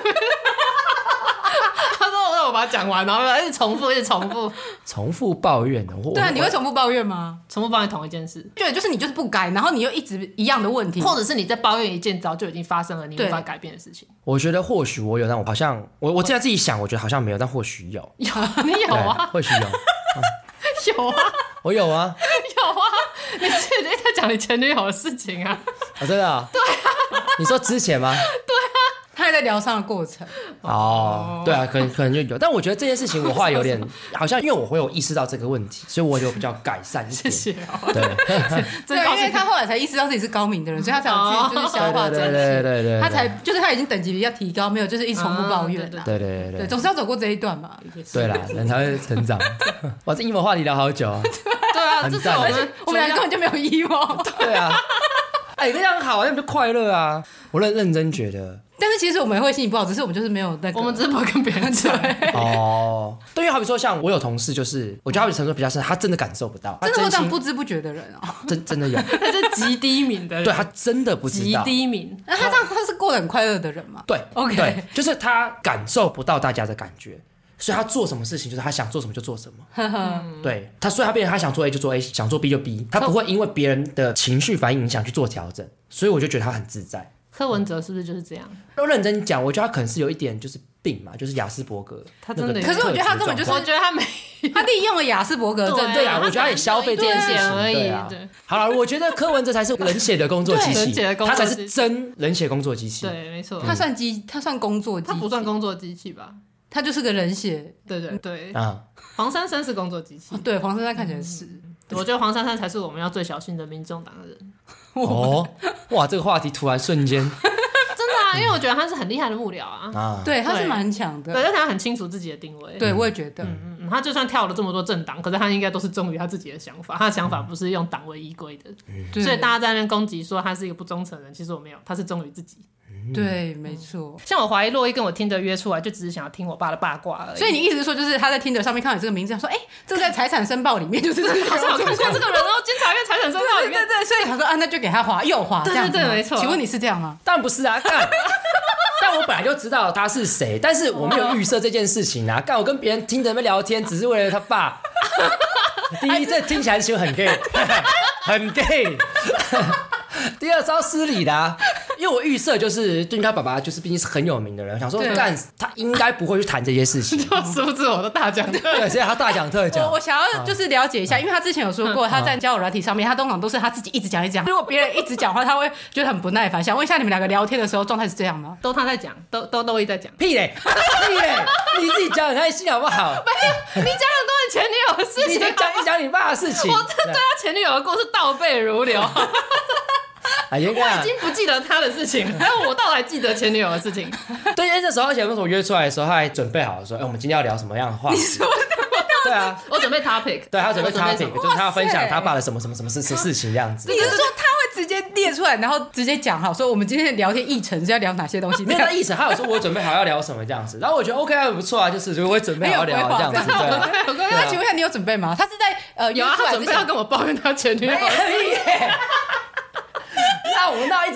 他说让我把它讲完，然后一直重复， 重复抱怨的。 对啊，你会重复抱怨吗？ 重复抱怨同一件事， 对，就是你就是不改，然后你又一直一样的问题， 或者是你在抱怨一件早就已经发生了，你无法改变的事情。 我觉得或许我有，但我好像我现在自己想，我觉得好像没有，但或许有。 有，你有啊？ 或许有。 有啊， 我有啊， 有啊，你是在讲你前女友的事情啊？ 真的啊？对啊。你说之前吗？ 对啊， 他还在疗伤的过程。 哦，对啊，可能就有，但我觉得这件事情我后来有点好像，因为我会有意识到这个问题，所以我就比较改善一点。 谢谢对， 对，因为他后来才意识到自己是高明的人，所以他才有去就是消化这些。 对， 他才就是他已经等级比较提高，没有就是一直重复抱怨。 对， 总是要走过这一段嘛。 对啦，人才会成长。哇，这 emo 话题聊好久啊。 对啊，这是我们俩根本就没有 emo。 对啊，哎，这样好，那不就快乐啊？我认真觉得。 但是其实我们也会心情不好，只是我们就是没有那个， 我们只是不会跟别人讲。 哦，对，因为好比说像我有同事，就是我觉得好比程度比较深，他真的感受不到， 真的会这样不知不觉的人啊， 真的有， 他是极低敏的人， 对他真的不知道， 极低敏。 那他这样他是过得很快乐的人吗？ 对 ，OK， 对，就是他感受不到大家的感觉。所以他做什么事情就是他想做什么就做什么，对他，所以他变成他想做 A 就做 A， 想做 B 就 B， 他不会因为别人的情绪反应影响去做调整，所以我就觉得他很自在。 柯文哲是不是就是这样？ 都认真讲，我觉得他可能是有一点就是病嘛，就是亚斯伯格。 他真的， 可是我觉得他根本就是， 我觉得他没， 他利用了亚斯伯格症， 对啊，我觉得他也消费这件事情而已。 对，好了，我觉得柯文哲才是冷血的工作机器，他才是真冷血工作机器。 对，没错， 他算工作机器， 他不算工作机器吧？ 他就是个冷血， 对啊。黄珊珊是工作机器， 对，黄珊珊看起来是。 我觉得黄珊珊才是我们要最小心的民众党的人。 哦，哇，这个话题突然瞬间，真的啊，因为我觉得他是很厉害的幕僚啊， 对，他是蛮强的， 对，而且他很清楚自己的定位。 对，我也觉得， 他就算跳了这么多政党，可是他应该都是忠于他自己的想法，他的想法不是用党为依归的，所以大家在那边攻击说他是一个不忠诚的人，其实我没有，他是忠于自己。 对，没错。 像我怀疑洛伊跟我听的约出来，就只是想要听我爸的八卦而已。 所以你意思是说，就是他在听的上面看到你这个名字，说，这个在财产申报里面就是好像有看过这个人哦，监察院财产申报里面， 对，所以他说那就给他划右划，这样对，没错。 请问你是这样吗？ 当然不是啊，干。但我本来就知道他是谁，但是我没有预设这件事情啊。干，我跟别人听着那边聊天，只是为了他爸。第一，这听起来行为很 gay， 很 gay。第二，超失礼的啊，因为我预设就是对他爸爸就是毕竟是很有名的人，想说干他应该不会去谈这些事情， 殊不知我都大讲特讲， 对，所以他大讲特讲。 我想要就是了解一下，因为他之前有说过，他在交友软体上面，他通常都是他自己一直讲一讲，如果别人一直讲话，他会觉得很不耐烦。想问一下，你们两个聊天的时候状态是这样吗？ 都他在讲，都一在讲， 屁嘞，你自己讲很开心好不好？ 没有，你讲很多你前女友的事情， 你讲一讲你爸的事情， 我对他前女友的故事倒背如流。我已经不记得他的事情，还有我倒还记得前女友的事情。 对，因为那时候而且那时候约出来的时候，他还准备好说，我们今天要聊什么样的话题？ 你说对啊， 我准备 topic， 对，他准备 topic， 就是他要分享他爸的什么事情这样子。 你是说他会直接列出来，然后直接讲好，说我们今天的聊天议程是要聊哪些东西？ 没有那议程，他有说我准备好要聊什么这样子，然后我觉得 OK 啊，不错啊，就是我会准备好要聊这样子。对， 那请问一下，你有准备吗？他是在有啊，他准备要跟我抱怨他前女友。 那我那一直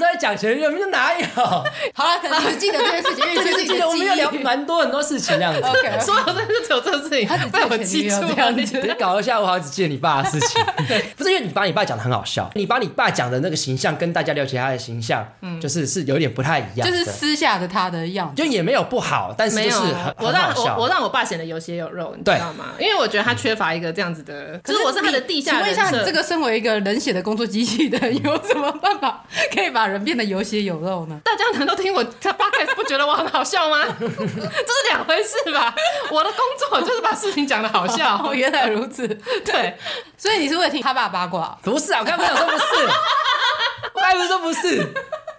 在讲前任，就哪有？ 好了，可能只记得这件事情，因为这是记得我们有聊蛮多很多事情这样子。 OK， 所有的就只有这个事情， 他只被我记住这样子。 你搞了下午好像只记得你爸的事情，不是因为你把你爸讲的很好笑，你把你爸讲的那个形象跟大家了解他的形象，是有点不太一样的， 就是私下的他的样子， 就也没有不好，但是就是很好笑。 我让我爸显得有血有肉，你知道吗？因为我觉得他缺乏一个这样子的，就是我是他的地下人设。 请问一下，你这个身为一个冷血的工作机器人，有什么办法可以把人变得有血有肉呢？ 大家难道听我 podcast 不觉得我很好笑吗？这是两回事吧？我的工作就是把事情讲得好笑。 哦，原来如此。 对， 所以你是为了听他爸八卦？ 不是啊，我刚才说不是，我刚才说不是。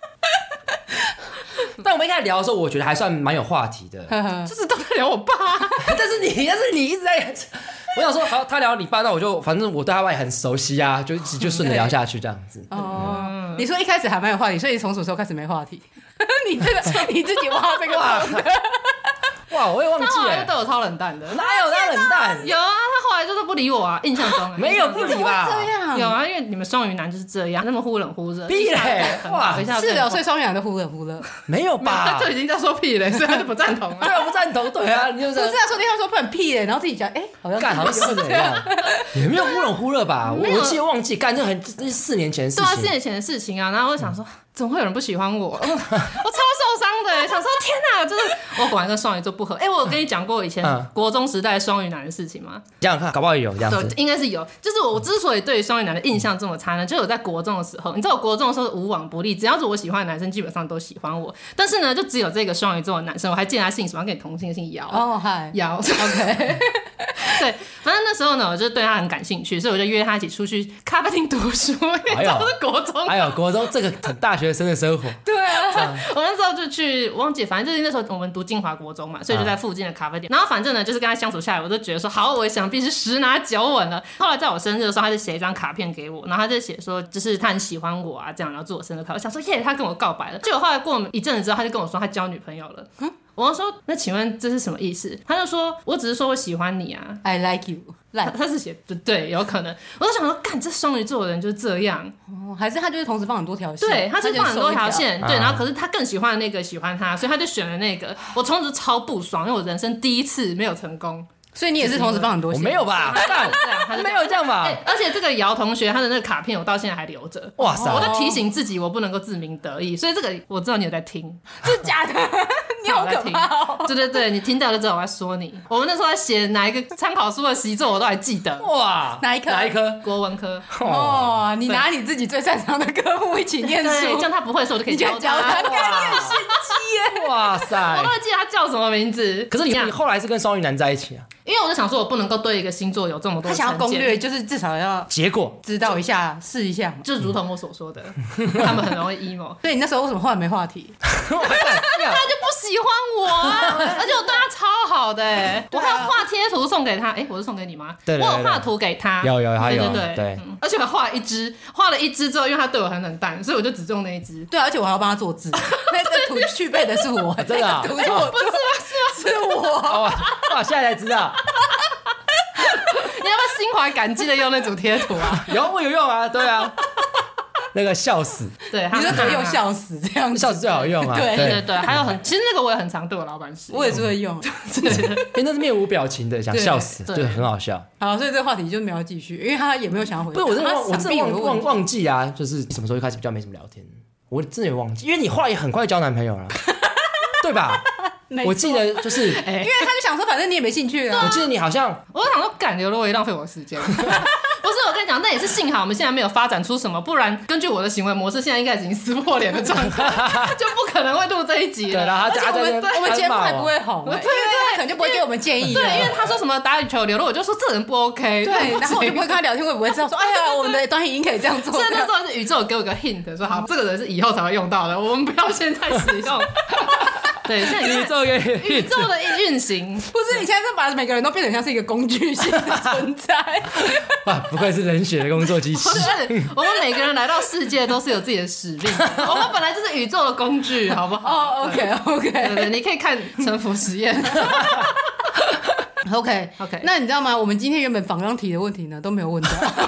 但我们一开始聊的时候，我觉得还算蛮有话题的， 就是都在聊我爸。 但是你一直在，我想说，好，他聊你爸，那我就反正我对他爸也很熟悉啊，就顺着聊下去这样子。 哦，你说一开始还蛮有话题，所以从什么时候开始没话题？你这个你自己挖这个洞的。 哇，我也忘记了， 他后来就对我超冷淡的， 哪有他冷淡？ 有啊，他后来就是不理我啊，印象中没有不理吧？ 这样有啊，因为你们双鱼男就是这样，那么忽冷忽热。 屁嘞！哇， 是的，所以双鱼男都忽冷忽热。 没有吧？ 他就已经在说屁嘞，所以他就不赞同了。 对，我不赞同。对啊，你就是不是啊，说电话说不能屁嘞，然后自己讲，好像干，好像是这样，也没有忽冷忽热吧？我记得忘记干，这4年前的事情。 对啊，4年前的事情啊，然后我想说。怎么会有人不喜欢我？我超受伤的，想说天哪，就是我果然跟双鱼座不合。我有跟你讲过以前国中时代双鱼男的事情吗？ 这样看，搞不好也有这样子。 对，应该是有。就是我之所以对双鱼男的印象这么差呢，就有在国中的时候，你知道我国中的时候无往不利，只要是我喜欢的男生，基本上都喜欢我。但是呢，就只有这个双鱼座的男生，我还记得他姓什么，跟你同姓姚。 哦，嗨， 姚 ，OK。 对，反正那时候呢，我就对他很感兴趣，所以我就约他一起出去咖啡厅读书。因为都是国中， 还有国中这个很大学生的生活。 对啊，我那时候就去，我忘记，反正就是那时候我们读金华国中嘛，所以就在附近的咖啡店。然后反正呢，就是跟他相处下来，我就觉得说，好，我想必是10拿9稳了。后来在我生日的时候，他就写一张卡片给我，然后他就写说，就是他很喜欢我啊，这样，然后祝我生日快乐。我想说，耶，他跟我告白了。结果后来过一阵子之后，他就跟我说他交女朋友了。我就说，那请问这是什么意思？他就说，我只是说我喜欢你啊 ，I like you。 他是写对，有可能。我就想说，干，这双鱼座的人就是这样， 还是他就是同时放很多条线？ 对，他就是放很多条线，对，然后可是他更喜欢的那个喜欢他，所以他就选了那个。我从此超不爽，因为我人生第一次没有成功。 所以你也是同时放很多线？ 我没有吧？ 他没有这样吧？ 而且这个姚同学他的那个卡片我到现在还留着。 哇塞！ 我就提醒自己我不能够自鸣得意，所以这个我知道你有在听， 是假的？你好可怕哦！ 对对对，你听到就知道我在说你。我们那时候在写哪一个参考书的习作，我都还记得。 哇， 哪一科？ 国文科。 哦，你拿你自己最擅长的科目一起念书， 这样他不会的时候我就可以教他。 概念心机耶！ 哇塞！ 我都会记得他叫什么名字。 可是你后来是跟双鱼男在一起啊？ 因为我就想说，我不能够对一个星座有这么多成见。 他想要攻略，就是至少要结果知道一下，试一下， 就如同我所说的，他们很容易 emo。 所以你那时候为什么后来没话题？ 他就不喜欢我啊！而且我对他超好的，我还要画贴图送给他。我是送给你吗？ 对， 我有画图给他， 有，还有， 对。而且我画了一只之后，因为他对我很冷淡，所以我就只用那一只。 对，而且我还要帮他做字，那个图去背的是我， 真的啊？ 不是吗？ 是我。 哇，现在才知道。 你要不要心怀感激的用那组贴图啊？ 我有用啊，对啊。那个笑死， 对， 你说怎么用笑死这样子？ 笑死最好用啊！ 对，还有其实那个我也很常对我老板使用， 我也是会用， 因为那是面无表情的，想笑死，就很好笑。 好，所以这个话题就没有继续，因为他也没有想要回答。 不是，我真的忘记啊，就是什么时候就开始比较没什么聊天，我真的也忘记，因为你后来也很快交男朋友了，对吧？我记得就是，因为他就想说，反正你也没兴趣啊。 我记得你好像， 我想说，干刘若英浪费我的时间。不是，我跟你讲，那也是幸好我们现在没有发展出什么，不然根据我的行为模式，现在应该已经撕破脸的状态，就不可能会录这一集了。 对，然后我们节目还不会红，对，他可能就不会给我们建议。 对，因为他说什么打羽球留了，我就说这人不 OK。 对，然后我就不会跟他聊天，我也不会知道说，哎呀，我们的短语音可以这样做。 所以那时候是宇宙给我一个 hint， 说好，这个人是以后才会用到的，我们不要现在使用。对，现在宇宙的运行， 不是你现在是把每个人都变成像是一个工具性的存在。 哇，不愧是冷血的工作机器。 不是，我们每个人来到世界都是有自己的使命，我们本来就是宇宙的工具，好不好？ 哦 ，OK， 对，你可以看沉浮实验。 OK， 那你知道吗？我们今天原本访纲题的问题呢都没有问到。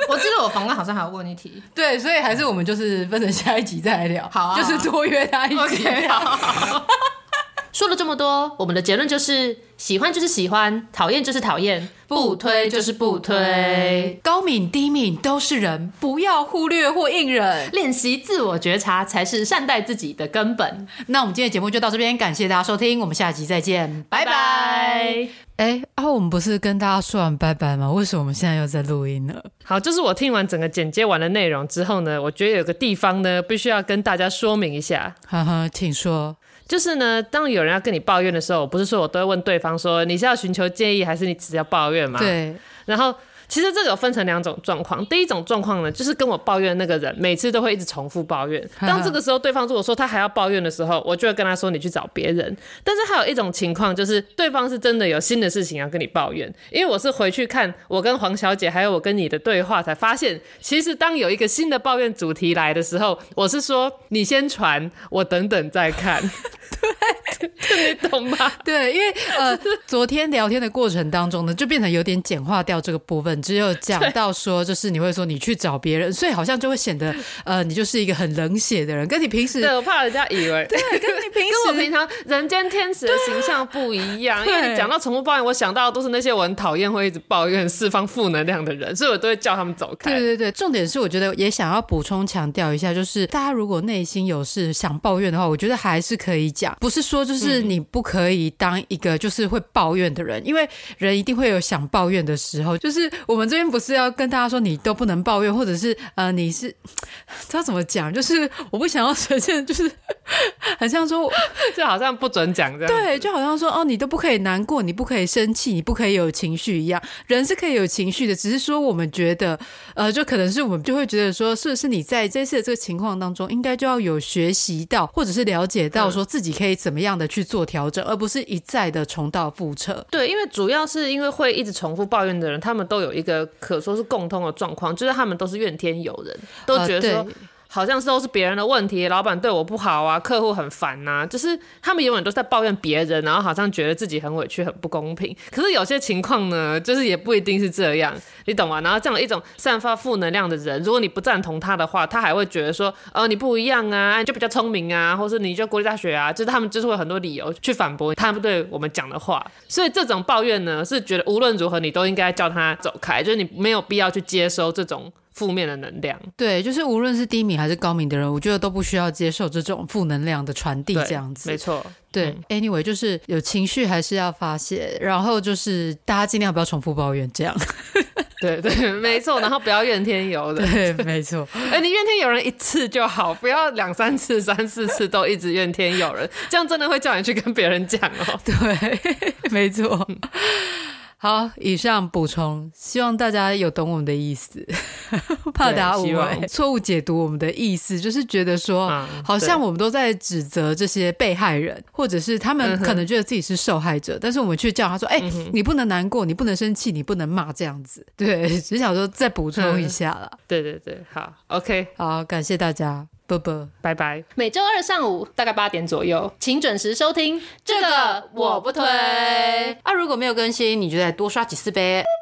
我记得我访问好像还有问一题， 对，所以还是我们就是分成下一集再来聊， 好啊， 就是多约他一集。 Okay, 好。说了这么多，我们的结论就是喜欢就是喜欢，讨厌就是讨厌，不推就是不推。 高敏低敏都是人，不要忽略或隐忍， 练习自我觉察才是善待自己的根本。 那我们今天的节目就到这边，感谢大家收听，我们下集再见，拜拜。我们不是跟大家说完拜拜吗？为什么我们现在又在录音呢？ 好，就是我听完整个剪接完的内容之后呢，我觉得有个地方呢必须要跟大家说明一下。 呵呵，请说。 就是呢，当有人要跟你抱怨的时候，我不是说我都会问对方说你是要寻求建议还是你只要抱怨吗？ 对。 然后其实这个有分成2种状况，第一种状况呢，就是跟我抱怨的那个人每次都会一直重复抱怨，当这个时候对方如果说他还要抱怨的时候，我就会跟他说你去找别人。但是还有一种情况就是对方是真的有新的事情要跟你抱怨，因为我是回去看我跟黄小姐还有我跟你的对话才发现，其实当有一个新的抱怨主题来的时候，我是说你先传，我等等再看。对，你懂吗？ 对，因为昨天聊天的过程当中呢，就变成有点简化掉这个部分，只有讲到说，就是你会说你去找别人，所以好像就会显得你就是一个很冷血的人，跟你平时对，我怕人家以为对，跟你平时跟我平常人间天使的形象不一样，因为你讲到宠物抱怨，我想到的都是那些我很讨厌会一直抱怨释放负能量的人，所以我都会叫他们走开。 对对对，重点是我觉得也想要补充强调一下，就是大家如果内心有事想抱怨的话，我觉得还是可以讲，不是说就是你不可以当一个就是会抱怨的人，因为人一定会有想抱怨的时候，就是我们这边不是要跟大家说你都不能抱怨，或者是你是知道怎么讲，就是我不想要呈现就是很像说就好像不准讲这样， 对，就好像说你都不可以难过，你不可以生气，你不可以有情绪一样。人是可以有情绪的，只是说我们觉得就可能是我们就会觉得说，是不是你在这次的这个情况当中应该就要有学习到或者是了解到说自己可以怎么样的去做调整，而不是一再的重蹈覆辙。 对，因为主要是因为会一直重复抱怨的人，他们都有一个可说是共通的状况，就是他们都是怨天尤人，都觉得说好像都是别人的问题，老板对我不好啊，客户很烦啊，就是他们永远都在抱怨别人，然后好像觉得自己很委屈很不公平。可是有些情况呢，就是也不一定是这样，你懂吗？然后这样一种散发负能量的人，如果你不赞同他的话，他还会觉得说你不一样啊，你就比较聪明啊，或是你就国立大学啊，就是他们就是会有很多理由去反驳他们对我们讲的话。所以这种抱怨呢，是觉得无论如何你都应该叫他走开，就是你没有必要去接收这种负面的能量。 对，就是无论是低敏还是高敏的人，我觉得都不需要接受这种负能量的传递这样子。 没错。 对，anyway 就是有情绪还是要发泄，然后就是大家尽量不要重复抱怨这样。 对对，没错，然后不要怨天尤人。 对，没错。 你怨天尤人一次就好，不要2、3次、3、4次都一直怨天尤人，这样真的会叫你去跟别人讲哦。 对，没错。好，以上补充，希望大家有懂我们的意思，怕大家误会、错误解读我们的意思，就是觉得说，好像我们都在指责这些被害人，或者是他们可能觉得自己是受害者，但是我们却叫他说，你不能难过，你不能生气，你不能骂这样子。对，只想说再补充一下啦。 对对对，好 ，OK， 好，感谢大家。 拜拜。每周2上午大概8点左右，请准时收听。这个我不推。 如果没有更新，你就再多刷几次呗。